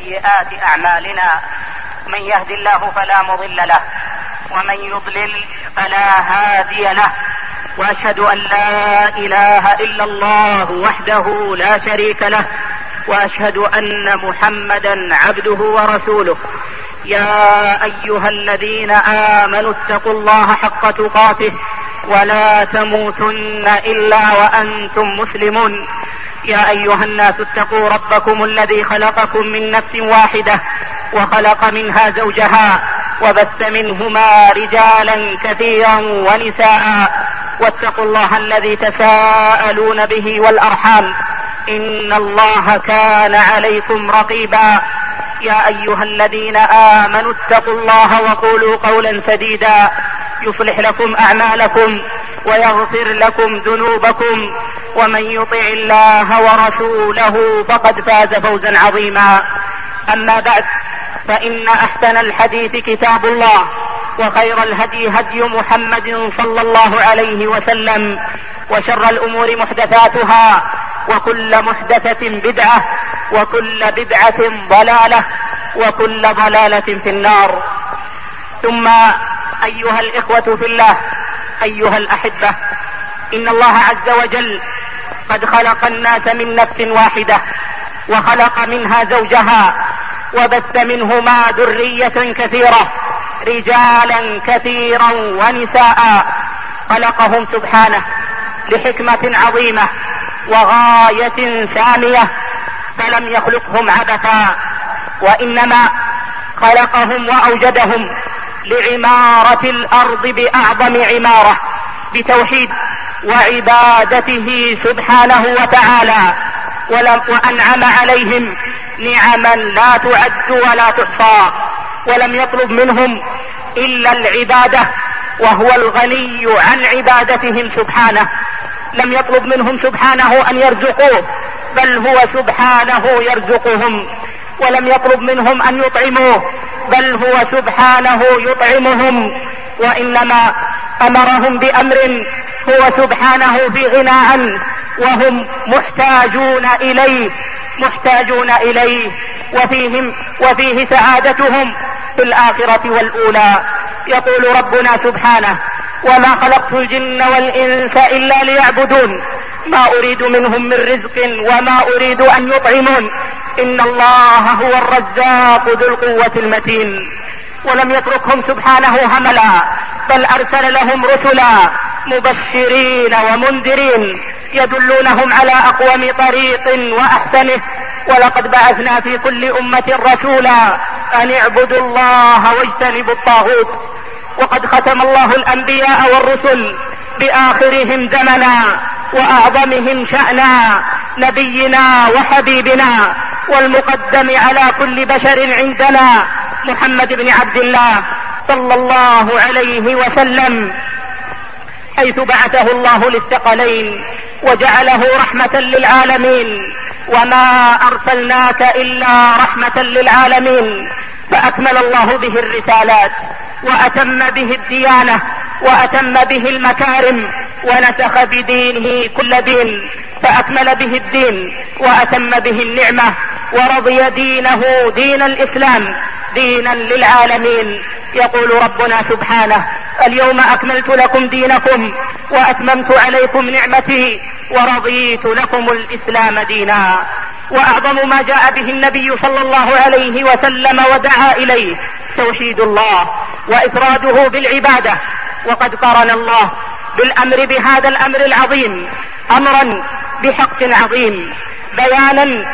سيئات أعمالنا من يهد الله فلا مضل له ومن يضلل فلا هادي له، وأشهد أن لا إله إلا الله وحده لا شريك له، وأشهد أن محمدا عبده ورسوله. يا أيها الذين آمنوا اتقوا الله حق تقاته ولا تموتن إلا وأنتم مسلمون. يا أيها الناس اتقوا ربكم الذي خلقكم من نفس واحدة وخلق منها زوجها وبث منهما رجالا كثيرا ونساء، واتقوا الله الذي تساءلون به والأرحام إن الله كان عليكم رقيبا. يا أيها الذين آمنوا اتقوا الله وقولوا قولا سديدا يصلح لكم أعمالكم ويغفر لكم ذنوبكم، ومن يطع الله ورسوله فقد فاز فوزا عظيما. أما بعد، فإن أحسن الحديث كتاب الله، وخير الهدي هدي محمد صلى الله عليه وسلم، وشر الأمور محدثاتها، وكل محدثة بدعة، وكل بدعة ضلالة، وكل ضلالة في النار. ثم أيها الإخوة في الله، أيها الأحبة، إن الله عز وجل قد خلق الناس من نفس واحدة، وخلق منها زوجها، وبث منهما ذرية كثيرة، رجالا كثيرا ونساء. خلقهم سبحانه لحكمة عظيمة وغاية سامية، فلم يخلقهم عبثا، وإنما خلقهم وأوجدهم لعمارة الأرض بأعظم عمارة، بتوحيد وعبادته سبحانه وتعالى، وأنعم عليهم نعما لا تعد ولا تحصى، ولم يطلب منهم إلا العبادة، وهو الغني عن عبادتهم سبحانه. لم يطلب منهم سبحانه أن يرزقوه، بل هو سبحانه يرزقهم. ولم يطلب منهم أن يطعموه، بل هو سبحانه يطعمهم. وإنما أمرهم بأمر هو سبحانه في غنى عنه، وهم محتاجون إليه، وفيه سعادتهم في الآخرة والأولى. يقول ربنا سبحانه: وما خلقت الجن والإنس إلا ليعبدون ما أريد منهم من رزق وما أريد أن يطعمون إن الله هو الرزاق ذو القوة المتين. ولم يتركهم سبحانه هملا، بل أرسل لهم رسلا مبشرين ومنذرين يدلونهم على أقوم طريق وأحسنه. ولقد بعثنا في كل أمة رسولا أن اعبدوا الله واجتنبوا الطاغوت. وقد ختم الله الأنبياء والرسل بآخرهم زمنا وأعظمهم شأنا، نبينا وحبيبنا والمقدم على كل بشر عندنا محمد بن عبد الله صلى الله عليه وسلم، حيث بعثه الله للثقلين وجعله رحمة للعالمين. وما أرسلناك إلا رحمة للعالمين. فأكمل الله به الرسالات، وأتم به الديانة، وأتم به المكارم، ونسخ بدينه كل دين. فأكمل به الدين وأتم به النعمة، ورضي دينه دين الإسلام دينا للعالمين. يقول ربنا سبحانه: اليوم أكملت لكم دينكم وأتممت عليكم نعمتي ورضيت لكم الإسلام دينا. وأعظم ما جاء به النبي صلى الله عليه وسلم ودعا إليه توحيد الله وإفراده بالعبادة. وقد قرن الله بالأمر بهذا الأمر العظيم أمرا بحق عظيم، بيانا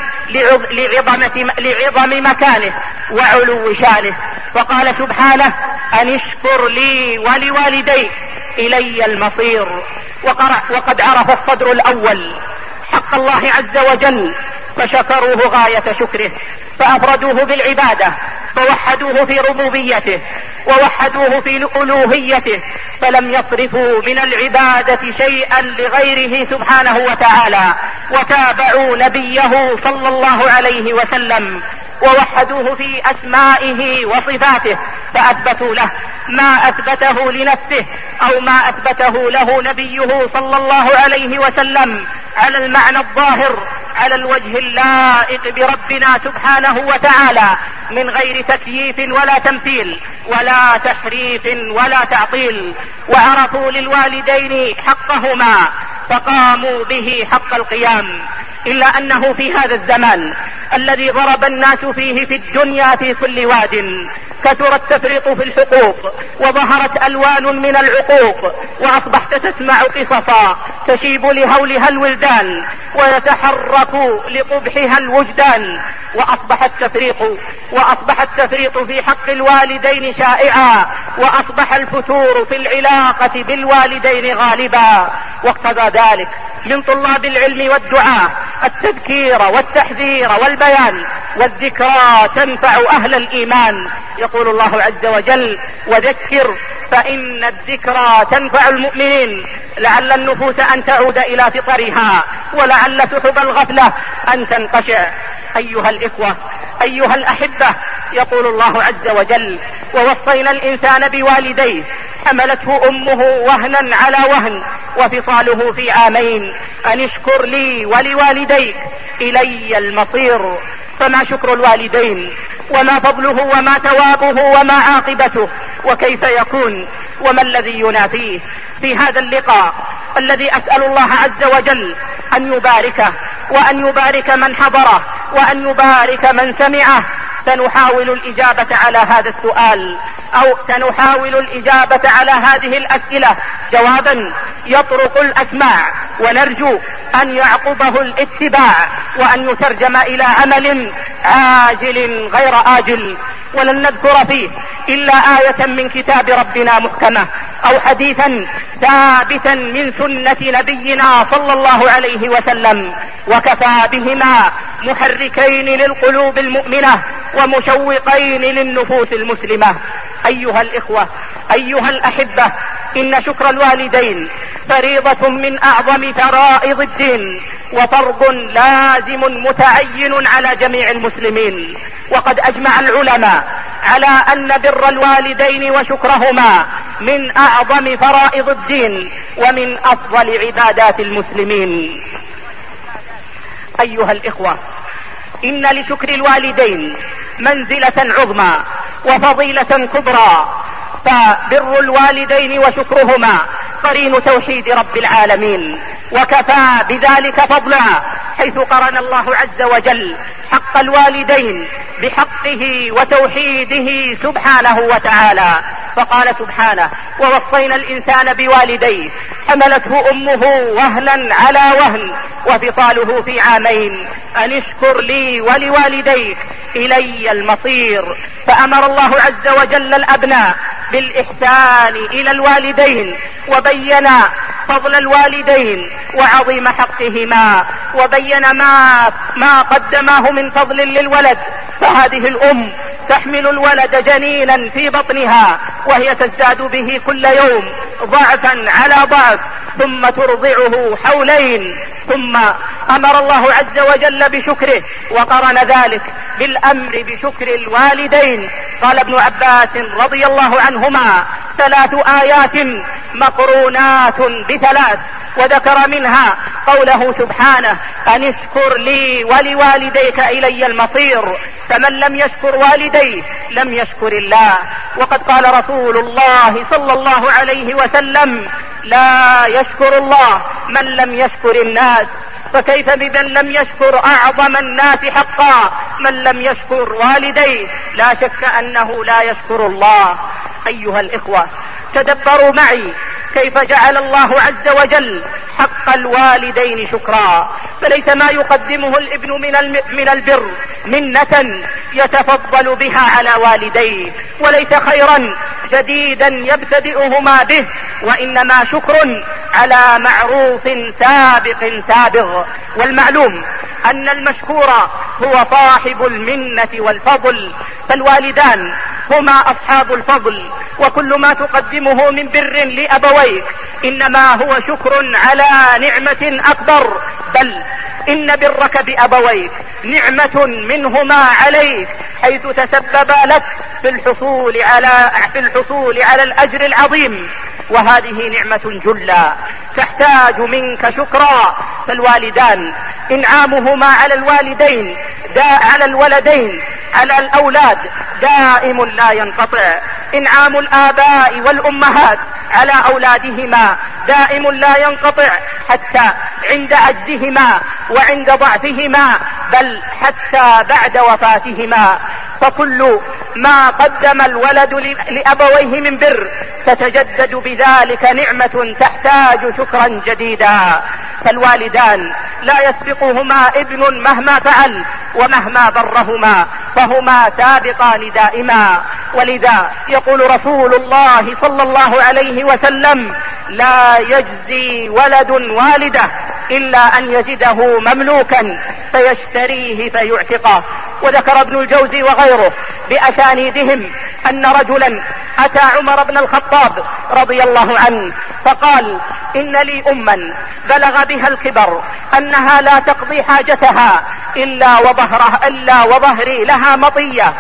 لعظم مكانه وعلو شانه. فقال سبحانه: أن اشكر لي ولوالديك إلي المصير. وقد عرف الصدر الأول حق الله عز وجل، فشكروه غاية شكره، فأفردوه بالعبادة، فوحدوه في ربوبيته، ووحدوه في ألوهيته، فلم يصرفوا من العبادة شيئا لغيره سبحانه وتعالى، وتابعوا نبيه صلى الله عليه وسلم، ووحدوه في أسمائه وصفاته، فأثبتوا له ما أثبته لنفسه أو ما أثبته له نبيه صلى الله عليه وسلم على المعنى الظاهر على الوجه اللائق بربنا سبحانه وتعالى من غير تكييف ولا تمثيل ولا تحريف ولا تعطيل، وعرفوا للوالدين حقهما فقاموا به حق القيام. إلا أنه في هذا الزمان الذي ضرب الناس فيه في الدنيا في كل واد كثر التفريط في الحقوق وظهرت ألوان من العقوق، وأصبحت تسمع قصصا تشيب لهولها الولدان ويتحرك لقبحها الوجدان، وأصبح التفريط في حق الوالدين شائعا، وأصبح الفتور في العلاقة بالوالدين غالبا. واقتضى ذلك من طلاب العلم والدعاء التذكير والتحذير والبيان، والذكرى تنفع أهل الإيمان. يقول الله عز وجل: وذكر فإن الذكرى تنفع المؤمنين، لعل النفوس أن تعود إلى فطرها ولعل سحب الغفلة أن تنقشع. أيها الإخوة، أيها الأحبة، يقول الله عز وجل: ووصينا الإنسان بوالديه حملته أمه وهنا على وهن وفصاله في عامين أن اشكر لي ولوالديك إلي المصير. فما شكر الوالدين، وما فضله، وما ثوابه، وما عاقبته، وكيف يكون، وما الذي ينافيه؟ في هذا اللقاء الذي أسأل الله عز وجل أن يباركه وأن يبارك من حضره وأن يبارك من سمعه، سنحاول الإجابة على هذا السؤال، أو سنحاول الإجابة على هذه الأسئلة جوابا يطرق الأسماع، ونرجو أن يعقبه الاتباع وأن يترجم إلى عمل عاجل غير آجل. ولن نذكر فيه إلا آية من كتاب ربنا محكمة أو حديثا ثابتا من سنة نبينا صلى الله عليه وسلم، وكفى بهما محركين للقلوب المؤمنة ومشوقين للنفوس المسلمة. أيها الإخوة، أيها الأحبة، إن شكر الوالدين فريضة من أعظم فرائض الدين، وفرض لازم متعين على جميع المسلمين. وقد أجمع العلماء على أن بر الوالدين وشكرهما من أعظم فرائض الدين ومن أفضل عبادات المسلمين. أيها الإخوة، إن لشكر الوالدين منزلة عظمى وفضيلة كبرى، فبر الوالدين وشكرهما قرين توحيد رب العالمين، وكفى بذلك فضلا، حيث قرن الله عز وجل حق الوالدين بحقه وتوحيده سبحانه وتعالى، فقال سبحانه: ووصينا الإنسان بوالديه حملته أمه وهنا على وهن وفصاله في عامين أن اشكر لي ولوالديك إلي المصير. فأمر الله عز وجل الأبناء بالإحسان إلى الوالدين، وبين فضل الوالدين وعظيم حقهما، وبين ما قدماه من فضل للولد. فهذه الأم تحمل الولد جنينا في بطنها وهي تزداد به كل يوم ضعفا على ضعف، ثم ترضعه حولين، ثم أمر الله عز وجل بشكره وقرن ذلك بالأمر بشكر الوالدين. قال ابن عباس رضي الله عنهما: 3 آيات مقرونات ب3، وذكر منها قوله سبحانه: أن اشكر لي ولوالديك إلي المصير. فمن لم يشكر والديه لم يشكر الله. وقد قال رسول الله صلى الله عليه وسلم: لا يشكر الله من لم يشكر الناس. فكيف بمن لم يشكر أعظم الناس حقا من لم يشكر والديه؟ لا شك أنه لا يشكر الله. أيها الإخوة، تدبروا معي كيف جعل الله عز وجل حق الوالدين شكرا. فليس ما يقدمه الابن من البر منة يتفضل بها على والديه، وليس خيرا جديدا يبتدئهما به، وإنما شكر على معروف سابغ. والمعلوم أن المشكور هو صاحب المنة والفضل، فالوالدان هما أصحاب الفضل، وكل ما تقدمه من بر لأبويك إنما هو شكر على نعمة أكبر، بل إن برك بأبويك نعمة منهما عليك، حيث تسبب لك في الحصول على الأجر العظيم. وهذه نعمة جلة تحتاج منك شكرا. فالوالدان إنعامهما على الوالدين على الولدين على الأولاد دائم لا ينقطع. إنعام الآباء والأمهات على أولادهما دائم لا ينقطع حتى عند عجزهما وعند ضعفهما، بل حتى بعد وفاتهما. فكل ما قدم الولد لأبويه من بر تتجدد بذلك نعمة تحتاج شكرا جديدا. فالوالدان لا يسبقهما ابن مهما فعل ومهما برهما، فهما سابقان دائما. ولذا يقول رسول الله صلى الله عليه وسلم: لا يجزي ولد والده إلا أن يجده مملوكا فيشتريه فيعتقه. وذكر ابن الجوزي وغيره بأسانيدهم أن رجلا أتى عمر بن الخطاب رضي الله عنه فقال: إن لي أما بلغ بها الكبر أنها لا تقضي حاجتها إلا وظهري لها مطية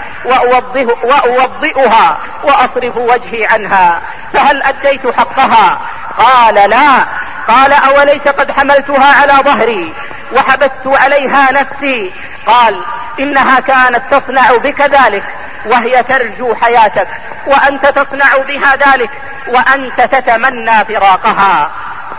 وأوضئها وأصرف وجهي عنها، فهل أديت حقها؟ قال: لا. قال: أوليس قد حملتها على ظهري وحبست عليها نفسي؟ قال: إنها كانت تصنع بك ذلك وهي ترجو حياتك، وأنت تصنع بها ذلك وأنت تتمنى فراقها.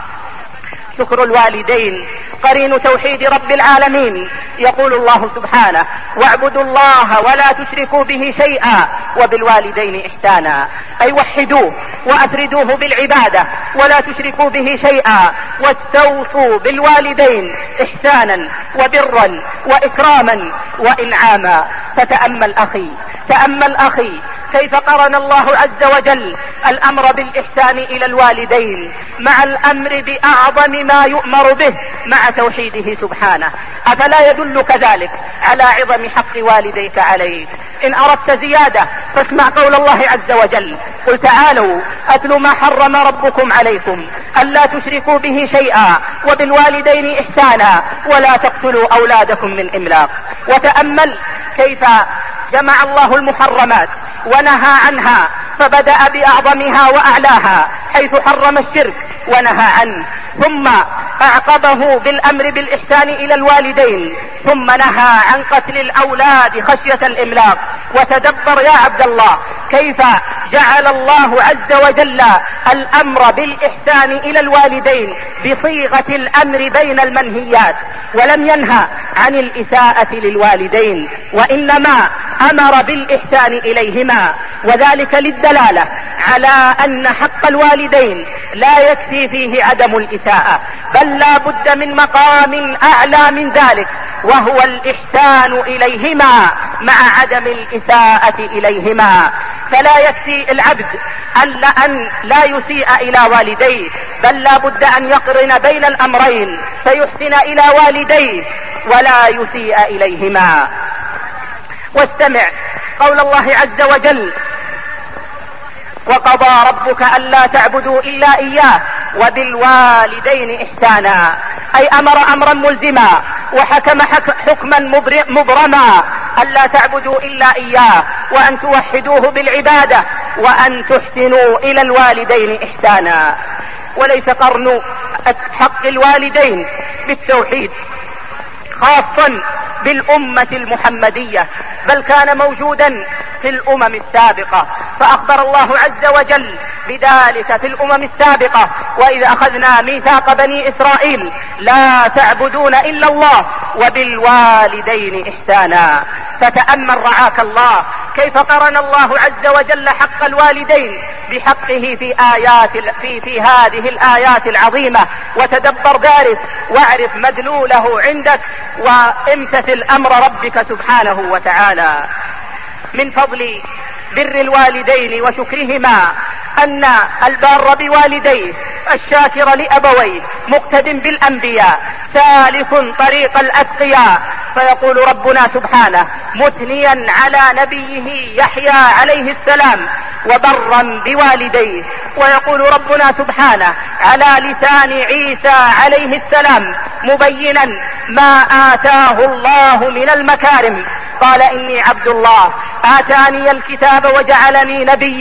شكر الوالدين قرين توحيد رب العالمين. يقول الله سبحانه: واعبدوا الله ولا تشركوا به شيئا وبالوالدين إحسانا، أي وحدوه وأفردوه بالعبادة ولا تشركوا به شيئا، واستوصوا بالوالدين إحسانا وبرا وإكراما وإنعاما. فتأمل أخي كيف قرن الله عز وجل الأمر بالإحسان إلى الوالدين مع الأمر بأعظم ما يؤمر به مع توحيده سبحانه. أفلا يدلك ذلك على عظم حق والديك عليك؟ إن أردت زيادة فاسمع قول الله عز وجل: قل تعالوا أتل ما حرم ربكم عليكم ألا تشركوا به شيئا وبالوالدين إحسانا ولا تقتلوا أولادكم من إملاق. وتأمل كيف جمع الله المحرمات ونهى عنها، فبدأ بأعظمها وأعلاها حيث حرم الشرك ونهى عنه، ثم أعقبه بالأمر بالإحسان إلى الوالدين، ثم نهى عن قتل الأولاد خشية الإملاق. وتدبر يا عبد الله كيف جعل الله عز وجل الأمر بالإحسان إلى الوالدين بصيغة الأمر بين المنهيات، ولم ينهى عن الإساءة للوالدين، وإنما أمر بالإحسان إليهما، وذلك للدلالة على أن حق الوالدين لا يكفي فيه عدم الإساءة، بل لا بد من مقام أعلى من ذلك، وهو الإحسان إليهما مع عدم الإساءة إليهما. فلا يكفي العبد أن لا يسيء إلى والديه، بل لا بد أن يقرن بين الأمرين، فيحسن إلى والديه ولا يسيء إليهما. واستمع قول الله عز وجل: وقضى ربك ألا تعبدوا إلا إياه وبالوالدين إحسانا، أي أمر أمرا ملزما وحكم حكما مبرما ألا تعبدوا إلا إياه، وأن توحدوه بالعبادة، وأن تحسنوا إلى الوالدين إحسانا. وليس قرن حق الوالدين بالتوحيد خاصا بالأمة المحمدية، بل كان موجودا في الأمم السابقة، فأخبر الله عز وجل بذلك في الأمم السابقة: وإذ أخذنا ميثاق بني إسرائيل لا تعبدون إلا الله وبالوالدين إحسانا. فتأمل رعاك الله كيف قرن الله عز وجل حق الوالدين بحقه في هذه الآيات العظيمة. وتدبر ذلك واعرف مدلوله عندك، وامتثل أمر ربك سبحانه وتعالى. من فضل بر الوالدين وشكرهما أن البار بوالديه الشاكر لأبويه مقتد بالأنبياء سالك طريق الأتقياء. فيقول ربنا سبحانه مثنيا على نبيه يحيى عليه السلام: وبرا بوالديه. ويقول ربنا سبحانه على لسان عيسى عليه السلام مبينا ما آتاه الله من المكارم: قال إني عبد الله آتاني الكتاب وجعلني نبيا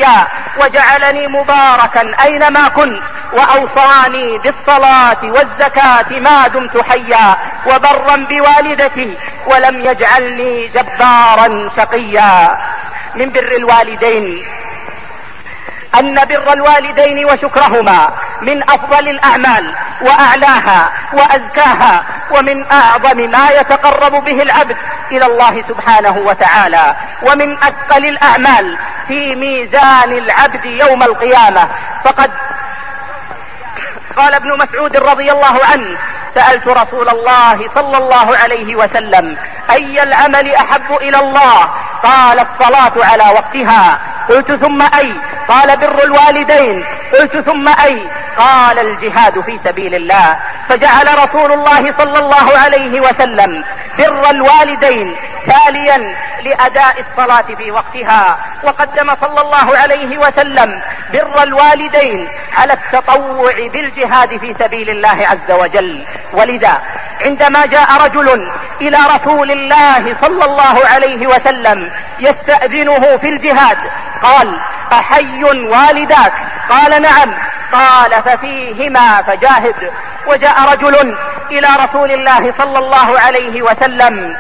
وجعلني مباركا أينما كنت، وأوصاني بالصلاة والزكاة ما دمت حيا، وبرا بوالدتي ولم يجعلني جبارا شقيا. من بر الوالدين أن بر الوالدين وشكرهما من أفضل الأعمال وأعلاها وأزكاها، ومن أعظم ما يتقرب به العبد إلى الله سبحانه وتعالى، ومن أثقل الأعمال في ميزان العبد يوم القيامة. فقد قال ابن مسعود رضي الله عنه: سألت رسول الله صلى الله عليه وسلم: أي العمل أحب إلى الله؟ قال: الصلاة على وقتها. قلت: ثم أي؟ قال: بر الوالدين. قلت: ثم أي؟ قال: الجهاد في سبيل الله. فجعل رسول الله صلى الله عليه وسلم بر الوالدين تاليا لأداء الصلاة في وقتها، وقدم صلى الله عليه وسلم بر الوالدين على التطوع بالجهاد في سبيل الله عز وجل. ولذا عندما جاء رجل إلى رسول الله صلى الله عليه وسلم يستأذنه في الجهاد قال: أحي والداك؟ قال: نعم. قال: ففيهما فجاهد. وجاء رجل إلى رسول الله صلى الله عليه وسلم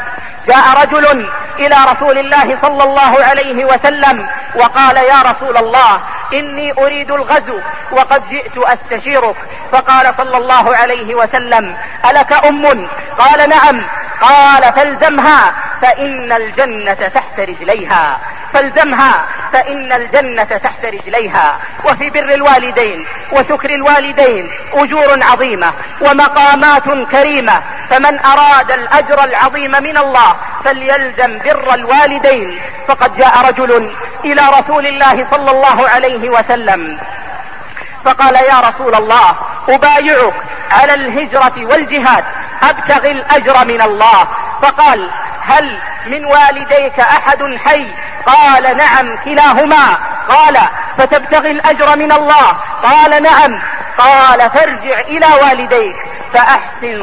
صلى الله عليه وسلم وقال: يا رسول الله، إني أريد الغزو وقد جئت أستشيرك. فقال صلى الله عليه وسلم: ألك أم؟ قال: نعم. قال: فالزمها فإن الجنة تحت رجليها. وفي بر الوالدين وشكر الوالدين أجور عظيمة ومقامات كريمة، فمن أراد الأجر العظيم من الله فليلزم بر الوالدين. فقد جاء رجل إلى رسول الله صلى الله عليه وسلم فقال: يا رسول الله، أبايعك على الهجرة والجهاد، أبتغي الأجر من الله. فقال: هل من والديك أحد حي؟ قال: نعم كلاهما. قال: فتبتغي الأجر من الله؟ قال: نعم. قال: فارجع إلى والديك فأحسن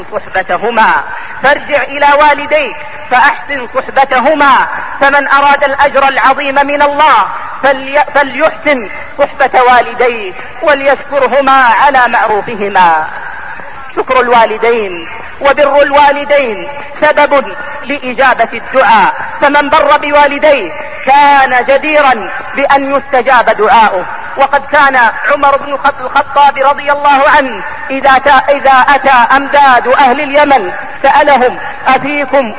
صحبتهما. فمن أراد الأجر العظيم من الله فليحسن صحبة والديه وليشكرهما على معروفهما. شكر الوالدين وبر الوالدين سبب لإجابة الدعاء، فمن بر بوالديه كان جديرا بأن يستجاب دعاؤه. وقد كان عمر بن الخطاب رضي الله عنه إذا أتى أمداد أهل اليمن سألهم: أفيكم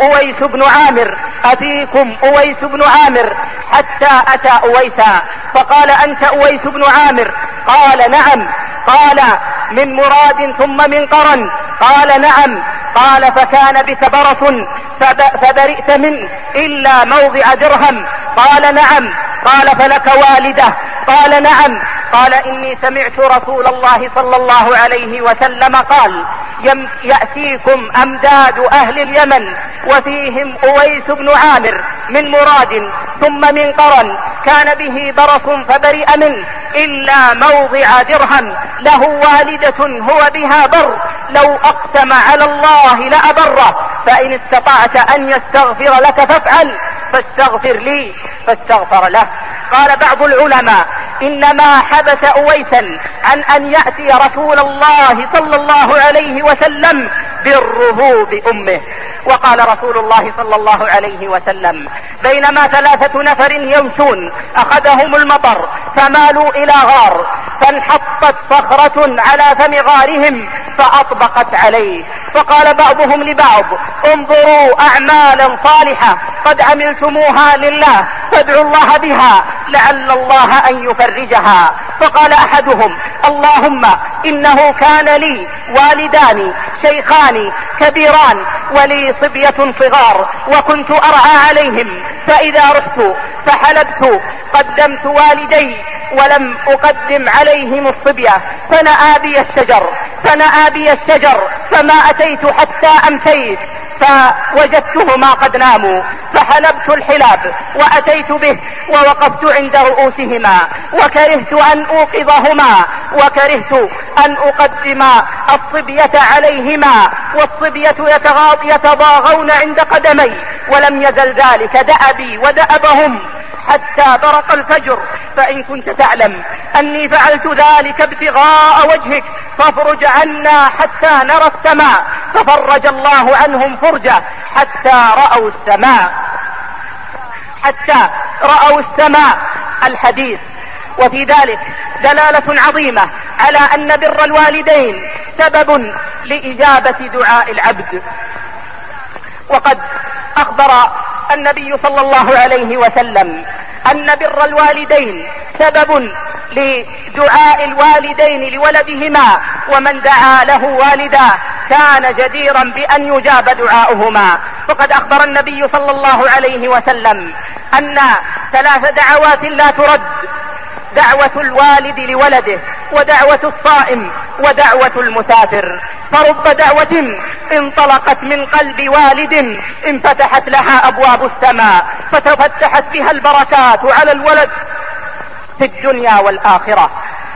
أويس بن عامر؟ حتى أتى أويسا فقال: أنت أويس بن عامر؟ قال: نعم. قال: من مراد ثم من قرن؟ قال: نعم. قال: فكان بك برص فبرئت منه إلا موضع درهم؟ قال: نعم. قال: فلك والدة؟ قال: نعم. قال: إني سمعت رسول الله صلى الله عليه وسلم قال: يأتيكم أمداد أهل اليمن وفيهم أويس بن عامر من مراد ثم من قرن، كان به برص فبرئ منه إلا موضع درهم، له والدة هو بها بر، لو أقسم على الله لأبره، فإن استطعت أن يستغفر لك فافعل، فاستغفر لي فاستغفر له. قال بعض العلماء: إنما حبس أويسا عن أن يأتي رسول الله صلى الله عليه وسلم بره بأمه. وقال رسول الله صلى الله عليه وسلم: بينما 3 نفر يمشون أخذهم المطر فمالوا إلى غار، فانحطت صخرة على فم غارهم فأطبقت عليه، فقال بعضهم لبعض: انظروا أعمالا صالحة قد عملتموها لله فادعوا الله بها لعل الله أن يفرجها. فقال أحدهم: اللهم إنه كان لي والدان شيخان كبيران ولي صبية صغار، وكنت أرعى عليهم، فإذا رحت فحلبت قدمت والدي ولم أقدم عليهم الصبية، فنأى بي الشجر فما أتيت حتى أمسيت فوجدتهما قد ناموا، فحلبت الحلاب وأتيت به ووقفت عند رؤوسهما، وكرهت أن أوقظهما، وكرهت أن أقدم الصبية عليهما، والصبية يتضاغون عند قدمي، ولم يزل ذلك دأبي ودأبهم حتى برق الفجر، فإن كنت تعلم أني فعلت ذلك ابتغاء وجهك فافرج عنا حتى نرى السماء. ففرج الله عنهم فرجة حتى رأوا السماء الحديث. وفي ذلك دلالة عظيمة على أن بر الوالدين سبب لإجابة دعاء العبد. وقد أخبر النبي صلى الله عليه وسلم أن بر الوالدين سبب لدعاء الوالدين لولدهما، ومن دعا له والداه كان جديرا بأن يجاب دعاؤهما. فقد أخبر النبي صلى الله عليه وسلم أن 3 دعوات لا ترد: دعوة الوالد لولده، ودعوة الصائم، ودعوة المسافر. فرب دعوة انطلقت من قلب والد انفتحت لها أبواب السماء فتفتحت بها البركات على الولد في الدنيا والآخرة.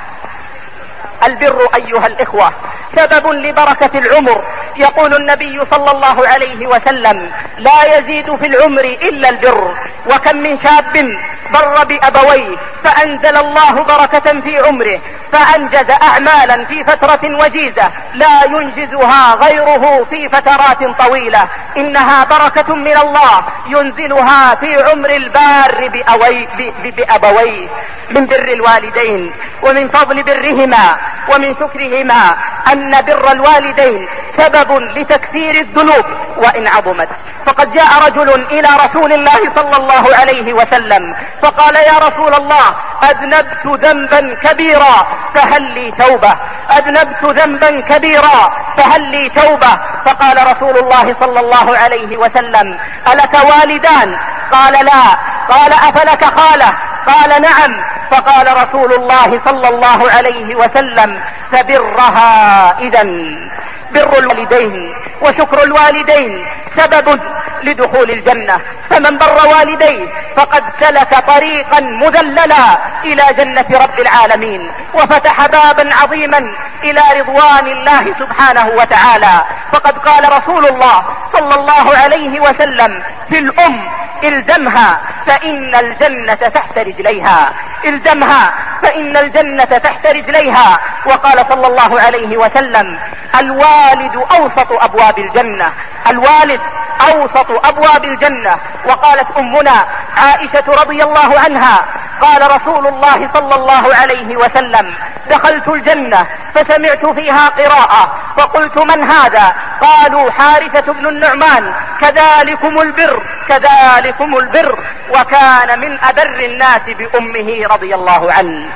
البر أيها الإخوة سبب لبركة العمر. يقول النبي صلى الله عليه وسلم: لا يزيد في العمر إلا البر. وكم من شاب بر بأبويه فأنزل الله بركة في عمره، فأنجز أعمالا في فترة وجيزة لا ينجزها غيره في فترات طويلة. إنها بركة من الله ينزلها في عمر البار بأبويه. من بر الوالدين ومن فضل برهما ومن شكرهما أن بر الوالدين سبب لتكثير الذنوب وإن عظمت. فقد جاء رجل إلى رسول الله صلى الله عليه وسلم فقال: يا رسول الله، أذنبت ذنبا كبيرا فهل لي توبة؟ أذنبت ذنبا كبيرا فهل لي توبة؟ فقال رسول الله صلى الله عليه وسلم: ألك والدان؟ قال: لا. قال: أفلك خالة؟ قال: نعم. فقال رسول الله صلى الله عليه وسلم: فبرها إذن. بر الوالدين وشكر الوالدين سبب لدخول الجنة. فمن بر والديه فقد سلك طريقا مذللا إلى جنة رب العالمين، وفتح بابا عظيما إلى رضوان الله سبحانه وتعالى. فقد قال رسول الله صلى الله عليه وسلم في الأم: الزمها فإن الجنة تحت رجليها. الزمها فإن الجنة تحت رجليها. وقال صلى الله عليه وسلم: الوالد أوسط أبواب الجنة. الوالد أوسط أبواب الجنة. وقالت أمنا عائشة رضي الله عنها: قال رسول الله صلى الله عليه وسلم: دخلت الجنة فسمعت فيها قراءة فقلت: من هذا؟ قالوا: حارثة بن النعمان. كذلكم البر كذلكم البر. وكان من أبر الناس بأمه رضي الله عنه.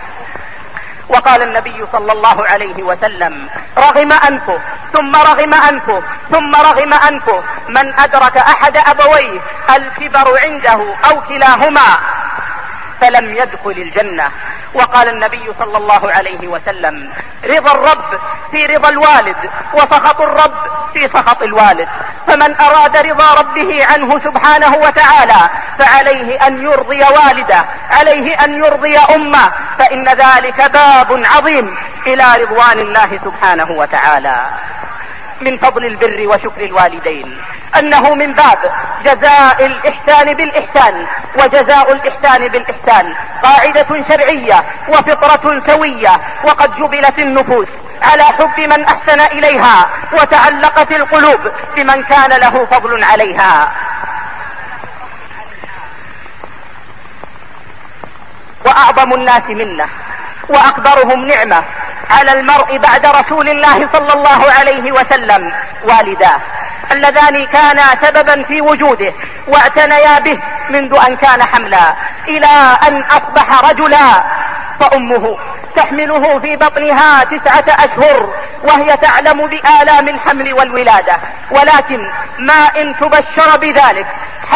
وقال النبي صلى الله عليه وسلم: رغم أنفه ثم رغم أنفه ثم رغم أنفه من أدرك أحد أبويه الكبر عنده أو كلاهما فلم يدخل الجنة. وقال النبي صلى الله عليه وسلم: رضا الرب في رضا الوالد، وسخط الرب في سخط الوالد. فمن أراد رضا ربه عنه سبحانه وتعالى فعليه أن يرضي والده، عليه أن يرضي أمه، فإن ذلك باب عظيم إلى رضوان الله سبحانه وتعالى. من فضل البر وشكر الوالدين أنه من باب جزاء الإحسان بالإحسان، وجزاء الإحسان بالإحسان قاعدة شرعية وفطرة سوية. وقد جبلت النفوس على حب من أحسن إليها، وتعلقت القلوب بمن كان له فضل عليها. وأعظم الناس منه وأكبرهم نعمة على المرء بعد رسول الله صلى الله عليه وسلم والداه، اللذان كانا سببا في وجوده واعتنيا به منذ أن كان حملا إلى أن أصبح رجلا. فأمه تحمله في بطنها 9 أشهر وهي تعلم بآلام الحمل والولادة، ولكن ما إن تبشر بذلك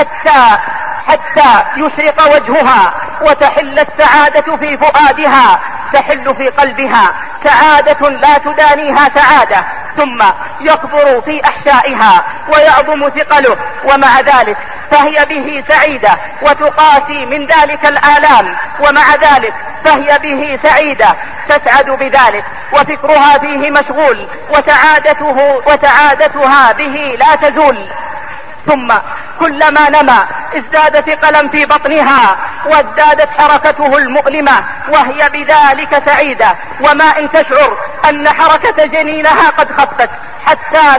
حتى يشرق وجهها وتحل السعادة في فؤادها، تحل في قلبها سعادة لا تدانيها سعادة، ثم يكبر في أحشائها ويعظم ثقله، ومع ذلك فهي به سعيدة وتقاسي من ذلك الآلام، ومع ذلك فهي به سعيدة تسعد بذلك وفكرها فيه مشغول، وسعادتها به لا تزول. ثم كلما نما ازداد ثقلا في بطنها وازدادت حركته المؤلمة وهي بذلك سعيدة، وما إن تشعر أن حركة جنينها قد خفت حتى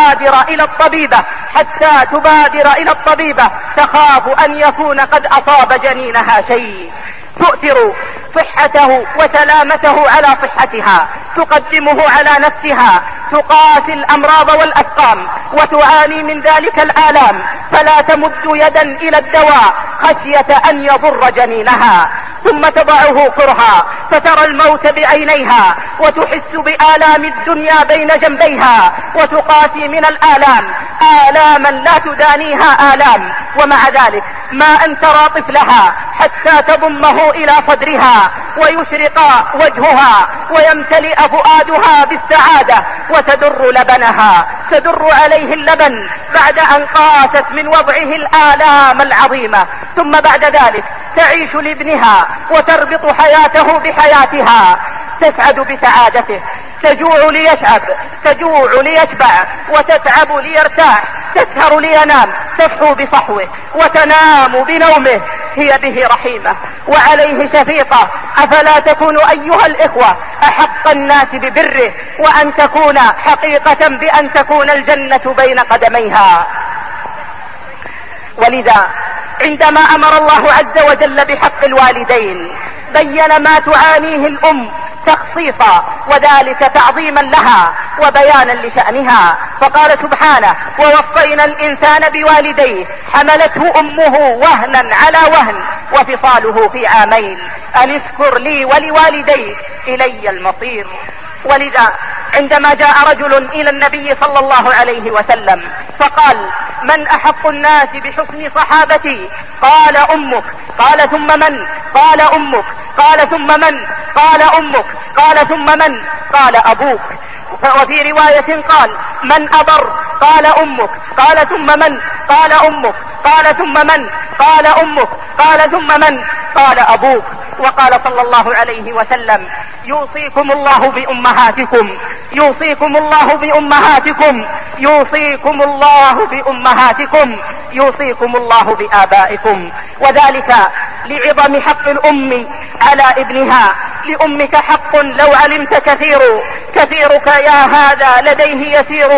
تبادر إلى الطبيبة تخاف أن يكون قد أصاب جنينها شيء. تؤثر صحته وسلامته على صحتها، تقدمه على نفسها، تقاسي الأمراض والأسقام وتعاني من ذلك الآلام، فلا تمد يدا إلى الدواء خشية أن يضر جنينها، ثم تضعه كرها فترى الموت بعينيها وتحس بآلام الدنيا بين جنبيها، وتقاسي من الآلام آلاما لا تدانيها آلام، ومع ذلك ما أن ترى طفلها حتى تضمه إلى صدرها ويشرق وجهها ويمتلئ فؤادها بالسعادة، وتدر لبنها، تدر عليه اللبن بعد أن قاست من وضعه الآلام العظيمة، ثم بعد ذلك تعيش لابنها وتربط حياته بحياتها، تسعد بسعادته، تجوع ليشبع وتتعب ليرتاح، تسهر لينام، تصحو بصحوه وتنام بنومه، هي به رحيمة وعليه شفيقة. أفلا تكون أيها الإخوة أحق الناس ببره، وأن تكون حقيقة بأن تكون الجنة بين قدميها. ولذا عندما أمر الله عز وجل بحق الوالدين بين ما تعانيه الأم تخصيصا، وذلك تعظيما لها وبيانا لشأنها، فقال سبحانه: ووصينا الإنسان بوالديه حملته أمه وهنا على وهن وفصاله في عامين أن اشكر لي ولوالديك إلي المصير. ولذا عندما جاء رجل إلى النبي صلى الله عليه وسلم فقال: من أحق الناس بحسن صحابتي؟ قال: أمك. قال: ثم من؟ قال: أمك. قال: ثم من؟ قال: أمك. قال: ثم من؟ قال: أبوك. وفي رواية قال: من أبر؟ قال: أمك. قال: ثم من؟ قال: أمك. قال: ثم من؟ قال: أمك. قال: ثم من؟ قال: أبوك. وقال صلى الله عليه وسلم: يوصيكم الله بأمهاتكم، يوصيكم الله بأمهاتكم، يوصيكم الله بأمهاتكم، يوصيكم الله بآبائكم. وذلك لعظم حق الأم على ابنها. لأمك حق لو علمت كثيرك يا هذا لديه يسير،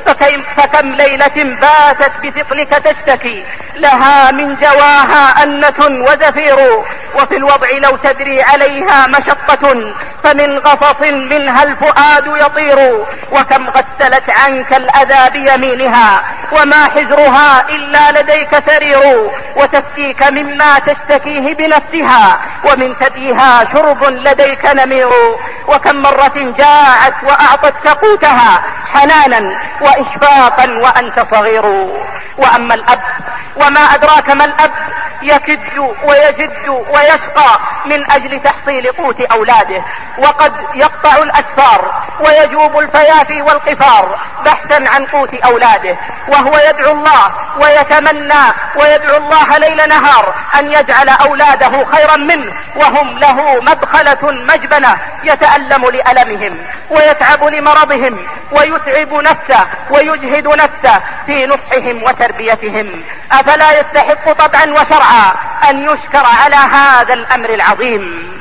فكم ليلة باتت بثقلك تشتكي، لها من جواها أنة وزفير، وفي الوضع لو تدري عليها مشقة، فمن غصص منها الفؤاد يطير، وكم غسلت عنك الأذى بيمينها، وما حجرها إلا لديك سرير، وتفتيك مما تشتكيه بنفسها، ومن ثديها شرب لديك نمير، وكم مرة جاعت وأعطتك قوتها حنانا وإشفاقا وأنت صغير. وأما الأب وما أدراك ما الأب، يكد ويجد ويشقى من أجل تحصيل قوت أولاده، وقد يقطع الأسفار ويجوب الفيافي والقفار بحثا عن قوت أولاده، وهو يدعو الله ويتمنى ويدعو الله ليل نهار أن يجعل أولاده خيرا منه، وهم له مبخلة مجبنة، يتألم لألمهم ويتعب لمرضهم ويتعب نفسه ويجهد نفسه في نصحهم وتربيتهم. أفلا يستحق طبعا وشرعا أن يشكر على هذا الأمر العظيم؟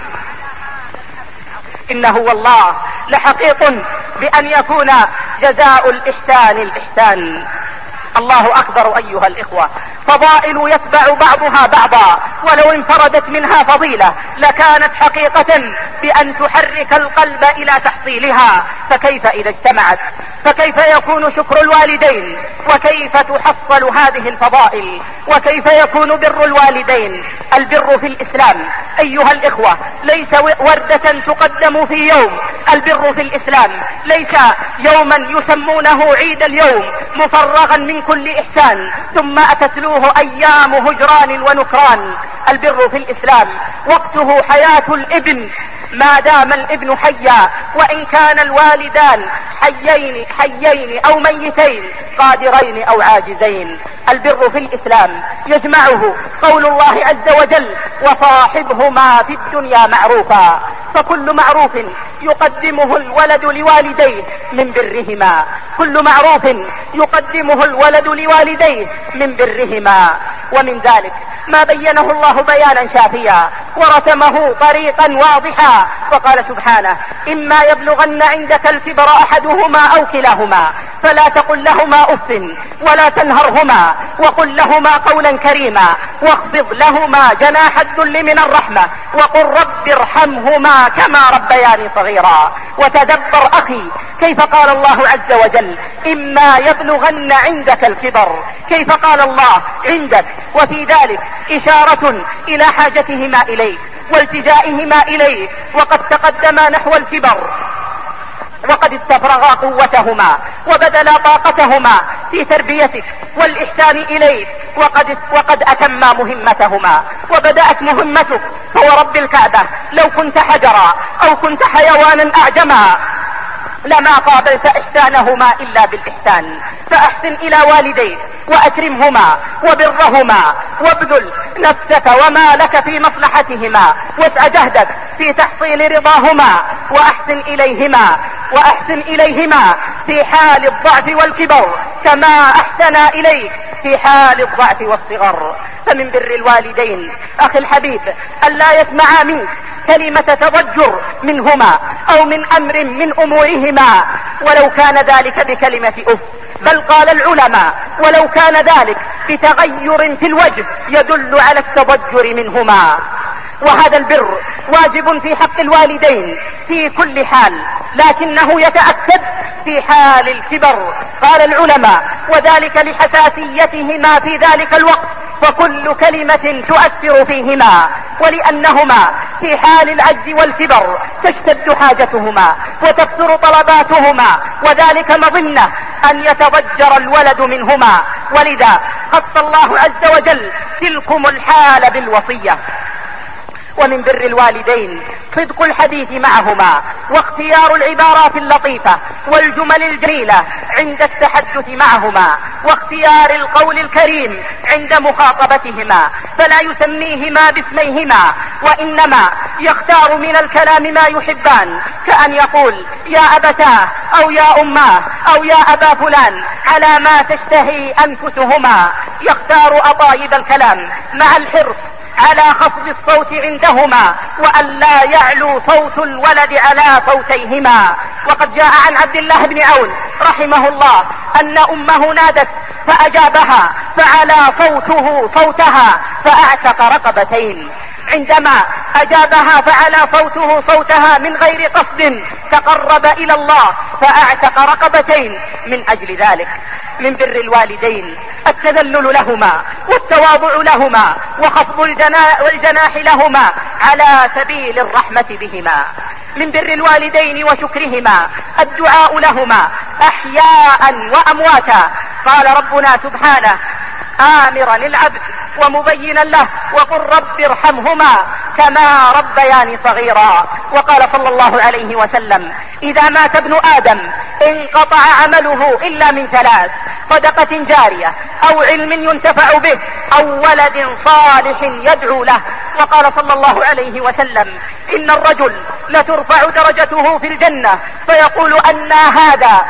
إنه والله لحقيق بأن يكون جزاء الإحسان الإحسان. الله أكبر أيها الإخوة. فضائل يتبع بعضها بعضا، ولو انفردت منها فضيلة لكانت حقيقة بأن تحرك القلب إلى تحصيلها، فكيف إذا اجتمعت؟ فكيف يكون شكر الوالدين؟ وكيف تحصل هذه الفضائل؟ وكيف يكون بر الوالدين؟ البر في الإسلام أيها الإخوة ليس وردة تقدم في يوم. البر في الإسلام ليس يوما يسمونه عيد اليوم مفرغا من كل إحسان ثم أتتلوه أيام هجران ونكران. البر في الإسلام وقته حياة الابن ما دام الابن حيا، وإن كان الوالدان حيين أو ميتين، قادرين أو عاجزين. البر في الإسلام يجمعه قول الله عز وجل: وصاحبهما في الدنيا معروفا. فكل معروف يقدمه الولد لوالديه من برهما، كل معروف يقدمه الولد لوالديه من برهما. ومن ذلك ما بينه الله بيانا شافيا ورسمه طريقا واضحا، فقال سبحانه: إما يبلغن عندك الكبر أحدهما أو كلاهما فلا تقل لهما أف ولا تنهرهما وقل لهما قولا كريما واخفض لهما جناح الذل من الرحمة وقل رب ارحمهما كما ربياني صغيرا. وتدبر أخي كيف قال الله عز وجل: إما يبلغن عندك الكبر، كيف قال الله عندك؟ وفي ذلك إشارة إلى حاجتهما إليك والتجائهما إليك، وقد تقدما نحو الكبر وقد استفرغا قوتهما وبذلا طاقتهما في تربيتك والإحسان إليك، وقد أتما مهمتهما وبدأت مهمتك. فورب الكعبة لو كنت حجرا أو كنت حيوانا أعجما لما قابلت إحسانهما إلا بالإحسان. فأحسن إلى والديك وأكرمهما وبرهما وابذل نفسك ومالك في مصلحتهما واسع جهدك في تحصيل رضاهما، وأحسن إليهما في حال الضعف والكبر كما أحسنا إليك في حال الضعف والصغر. فمن بر الوالدين أخي الحبيب ألا يسمع منك كلمة تضجر منهما أو من أمر من أمورهما ولو كان ذلك بكلمة أف، بل قال العلماء: ولو كان ذلك بتغير في الوجه يدل على التضجر منهما. وهذا البر واجب في حق الوالدين في كل حال، لكنه يتأكد في حال الكبر. قال العلماء: وذلك لحساسيتهما في ذلك الوقت، فكل كلمة تؤثر فيهما، ولأنهما في حال العجز والكبر تشتد حاجتهما وتكثر طلباتهما، وذلك مظنة أن يتضجر الولد منهما. ولذا خص الله عز وجل تلكم الحال بالوصية. ومن بر الوالدين صدق الحديث معهما واختيار العبارات اللطيفة والجمل الجميلة عند التحدث معهما واختيار القول الكريم عند مخاطبتهما، فلا يسميهما باسميهما وإنما يختار من الكلام ما يحبان، كأن يقول: يا أبتاه أو يا أماه أو يا أبا فلان على ما تشتهي أنفسهما. يختار أطايب الكلام مع الحرص على خفض الصوت عندهما وأن لا يعلو صوت الولد على صوتيهما. وقد جاء عن عبد الله بن عون رحمه الله أن أمه نادت فأجابها فعلى صوته صوتها فأعتق رقبتين. عندما أجابها فعلى صوته صوتها من غير قصد تقرب إلى الله فأعتق رقبتين من أجل ذلك. من بر الوالدين التذلل لهما والتواضع لهما وخفض الجناح لهما على سبيل الرحمة بهما. من بر الوالدين وشكرهما الدعاء لهما أحياء وأمواتا. قال ربنا سبحانه آمرا العبد ومبينا له: وقل رب ارحمهما كما ربياني صغيرا. وقال صلى الله عليه وسلم: إذا مات ابن آدم انقطع عمله إلا من ثلاث: صدقة جارية أو علم ينتفع به أو ولد صالح يدعو له. وقال صلى الله عليه وسلم: إن الرجل لترفع درجته في الجنة فيقول أنى هذا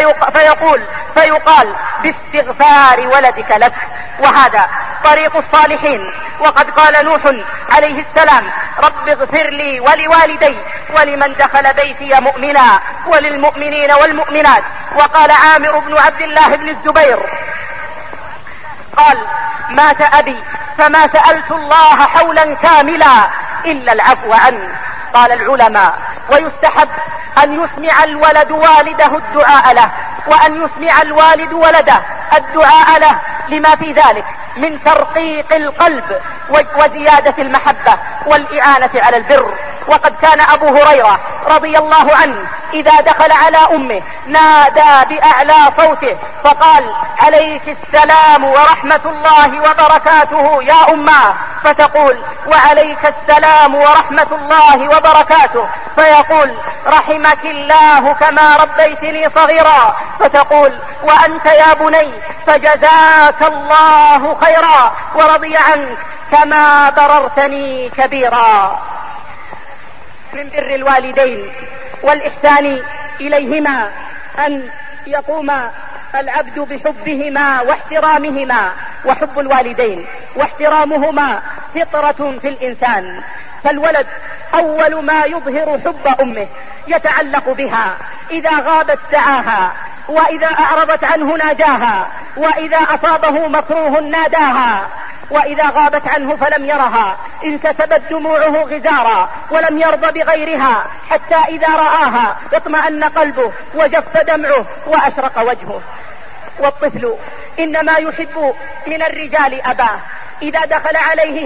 فيقال باستغفار ولدك لك. وهذا طريق الصالحين. وقد قال نوح عليه السلام: رب اغفر لي ولوالدي ولمن دخل بيتي مؤمنا وللمؤمنين والمؤمنات. وقال عامر بن عبد الله بن الزبير قال: مات أبي فما سألت الله حولا كاملا إلا العفو عنه. قال العلماء: ويستحب أن يسمع الولد والده الدعاء له وأن يسمع الوالد ولده الدعاء له لما في ذلك من ترقيق القلب وزيادة المحبة والإعانة على البر. وقد كان أبو هريرة رضي الله عنه إذا دخل على أمه نادى بأعلى صوته فقال: عليك السلام ورحمة الله وبركاته يا أماه، فتقول: وعليك السلام ورحمة الله وبركاته، فيقول: رحمك الله كما ربيتني صغيرا، فتقول: وأنت يا بني فجزاك الله خيرا ورضي عنك كما بررتني كبيرا. من بر الوالدين والإحسان إليهما أن يقوم العبد بحبهما واحترامهما. وحب الوالدين واحترامهما فطرة في الإنسان، فالولد أول ما يظهر حب أمه، يتعلق بها، إذا غابت دعاها، وإذا أعرضت عنه ناجاها، وإذا أصابه مكروه ناداها، وإذا غابت عنه فلم يرها انكسبت دموعه غزارا ولم يرضى بغيرها، حتى إذا رآها اطمأن قلبه وجف دمعه وأشرق وجهه. والطفل إنما يحب من الرجال أباه، إذا دخل عليه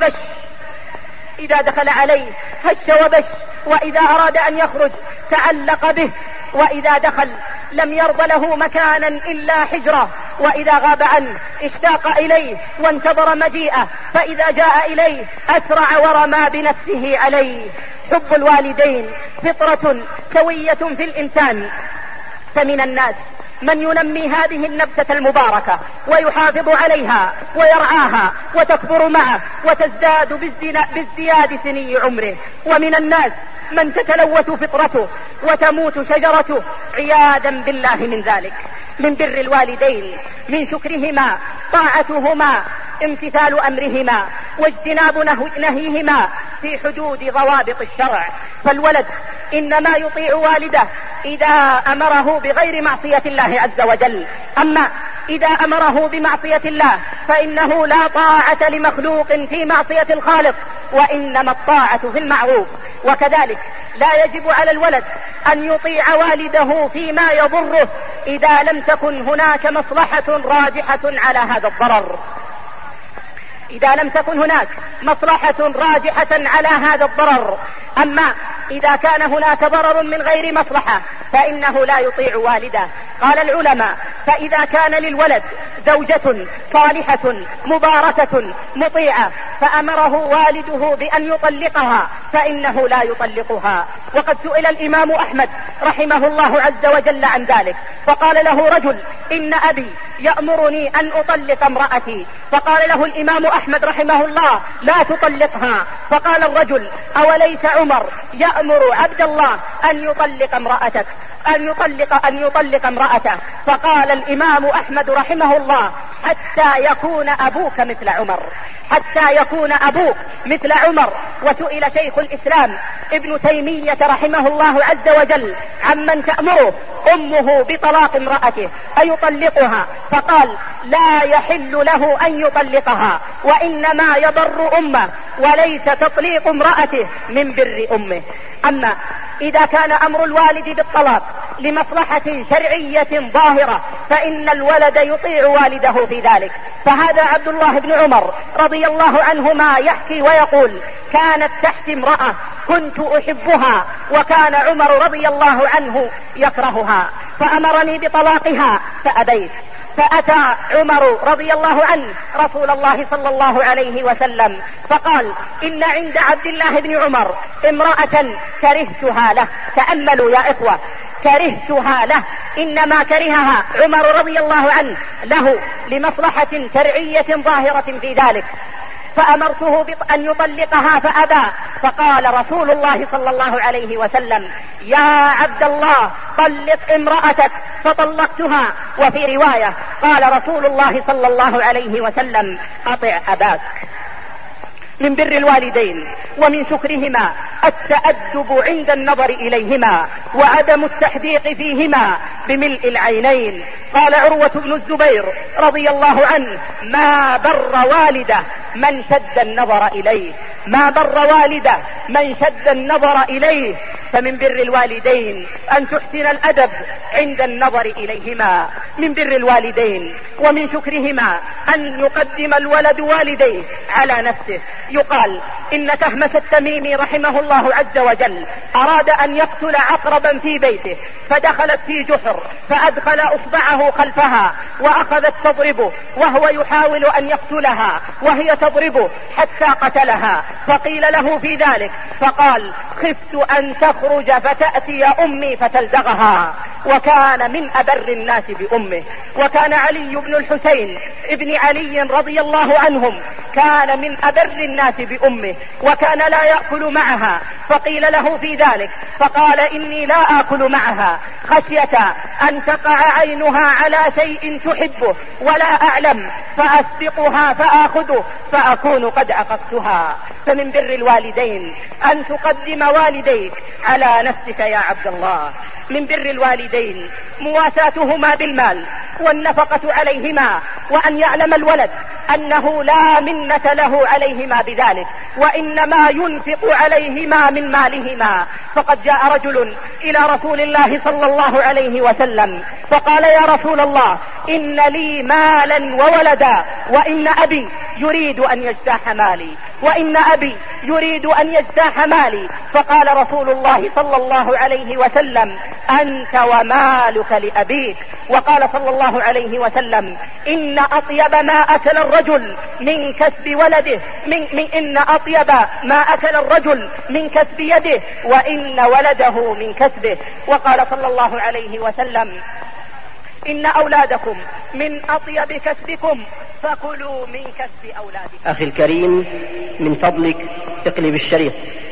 هش وبش، وإذا أراد أن يخرج تعلق به، وإذا دخل لم يرضى له مكانا إلا حجره، وإذا غاب عنه اشتاق إليه وانتظر مجيئه، فإذا جاء إليه أسرع ورمى بنفسه عليه. حب الوالدين فطرة سوية في الإنسان، فمن الناس من ينمي هذه النبتة المباركة ويحافظ عليها ويرعاها وتكبر معه وتزداد بازدياد سني عمره، ومن الناس من تتلوث فطرته وتموت شجرته عياذا بالله من ذلك. من بر الوالدين من شكرهما طاعتهما، امتثال أمرهما واجتناب نهيهما في حدود ضوابط الشرع. فالولد إنما يطيع والده إذا أمره بغير معصية الله عز وجل، أما إذا أمره بمعصية الله فإنه لا طاعة لمخلوق في معصية الخالق، وإنما الطاعة في المعروف. وكذلك لا يجب على الولد أن يطيع والده فيما يضره إذا لم تكن هناك مصلحة راجحة على هذا الضرر. أما إذا كان هناك ضرر من غير مصلحة فإنه لا يطيع والده. قال العلماء: فإذا كان للولد زوجة صالحة مباركة مطيعة فأمره والده بأن يطلقها فإنه لا يطلقها. وقد سئل الإمام أحمد رحمه الله عز وجل عن ذلك، فقال له رجل: إن أبي يأمرني أن أطلق امرأتي. فقال له الإمام أحمد رحمه الله: لا تطلقها. فقال الرجل: أوليس عمر يأمر عبد الله أن يطلق امرأته؟ فقال الإمام أحمد رحمه الله: حتى يكون أبوك مثل عمر. وسئل شيخ الإسلام ابن تيمية رحمه الله عز وجل عمن تأمره أمه بطلاق امرأته أيطلقها؟ فقال: لا يحل له أن يطلقها، وإنما يضر أمه، وليس تطليق امرأته من بر أمه. أما إذا كان أمر الوالد بالطلاق لمصلحة شرعية ظاهرة فإن الولد يطيع والده في ذلك. فهذا عبد الله بن عمر رضي الله عنهما يحكي ويقول: كانت تحت امرأة كنت أحبها، وكان عمر رضي الله عنه يكرهها، فأمرني بطلاقها فأبيت. فأتى عمر رضي الله عنه رسول الله صلى الله عليه وسلم فقال: إن عند عبد الله بن عمر امرأة كرهتها له. تأملوا يا إخوة، كرهتها له، إنما كرهها عمر رضي الله عنه له لمصلحة شرعية ظاهرة في ذلك، فأمرته أن يطلقها فأبى. فقال رسول الله صلى الله عليه وسلم: يا عبد الله طلق امرأتك، فطلقتها. وفي رواية قال رسول الله صلى الله عليه وسلم: أطع أباك. من بر الوالدين ومن شكرهما التأدب عند النظر إليهما وعدم التحديق فيهما بملء العينين. قال عروة بن الزبير رضي الله عنه: ما بر والده من شد النظر إليه. فمن بر الوالدين أن تحسن الأدب عند النظر إليهما. من بر الوالدين ومن شكرهما أن يقدم الولد والديه على نفسه. يقال إن تهمس التميمي رحمه الله عز وجل أراد أن يقتل عقربا في بيته، فدخلت في جحر فأدخل أصبعه خلفها وأخذت تضربه وهو يحاول أن يقتلها وهي تضربه حتى قتلها. فقيل له في ذلك فقال: خفت أن تخرج فتأتي أمي فتلدغها. وكان من أبر الناس بأمه. بأمه. وكان علي بن الحسين ابن علي رضي الله عنهم كان من أبر الناس بأمه، وكان لا يأكل معها، فقيل له في ذلك فقال إني لا آكل معها خشية أن تقع عينها على شيء تحبه ولا أعلم فأسبقها فآخذه فأكون قد عققتها. فمن بر الوالدين أن تقدم والديك على نفسك يا عبد الله. من بر الوالدين مواساتهما بالمال والنفقة عليهما، وأن يعلم الولد أنه لا منة له عليهما بذلك، وإنما ينفق عليهما من مالهما. فقد جاء رجل إلى رسول الله صلى الله عليه وسلم فقال يا رسول الله إن لي مالا وولدا وإن أبي يريد أن يجتاح مالي، وإن أبي يريد أن يجتاح مالي. فقال رسول الله صلى الله عليه وسلم أنت ومالك لأبيك. وقال صلى الله عليه وسلم إن أطيب ما أكل الرجل من كسب ولده إن أطيب ما أكل الرجل من كسب يده وإن ولده من كسبه. وقال صلى الله عليه وسلم إن أولادكم من أطيب كسبكم فكلوا من كسب أولادكم. أخي الكريم من فضلك اقلب الشريط.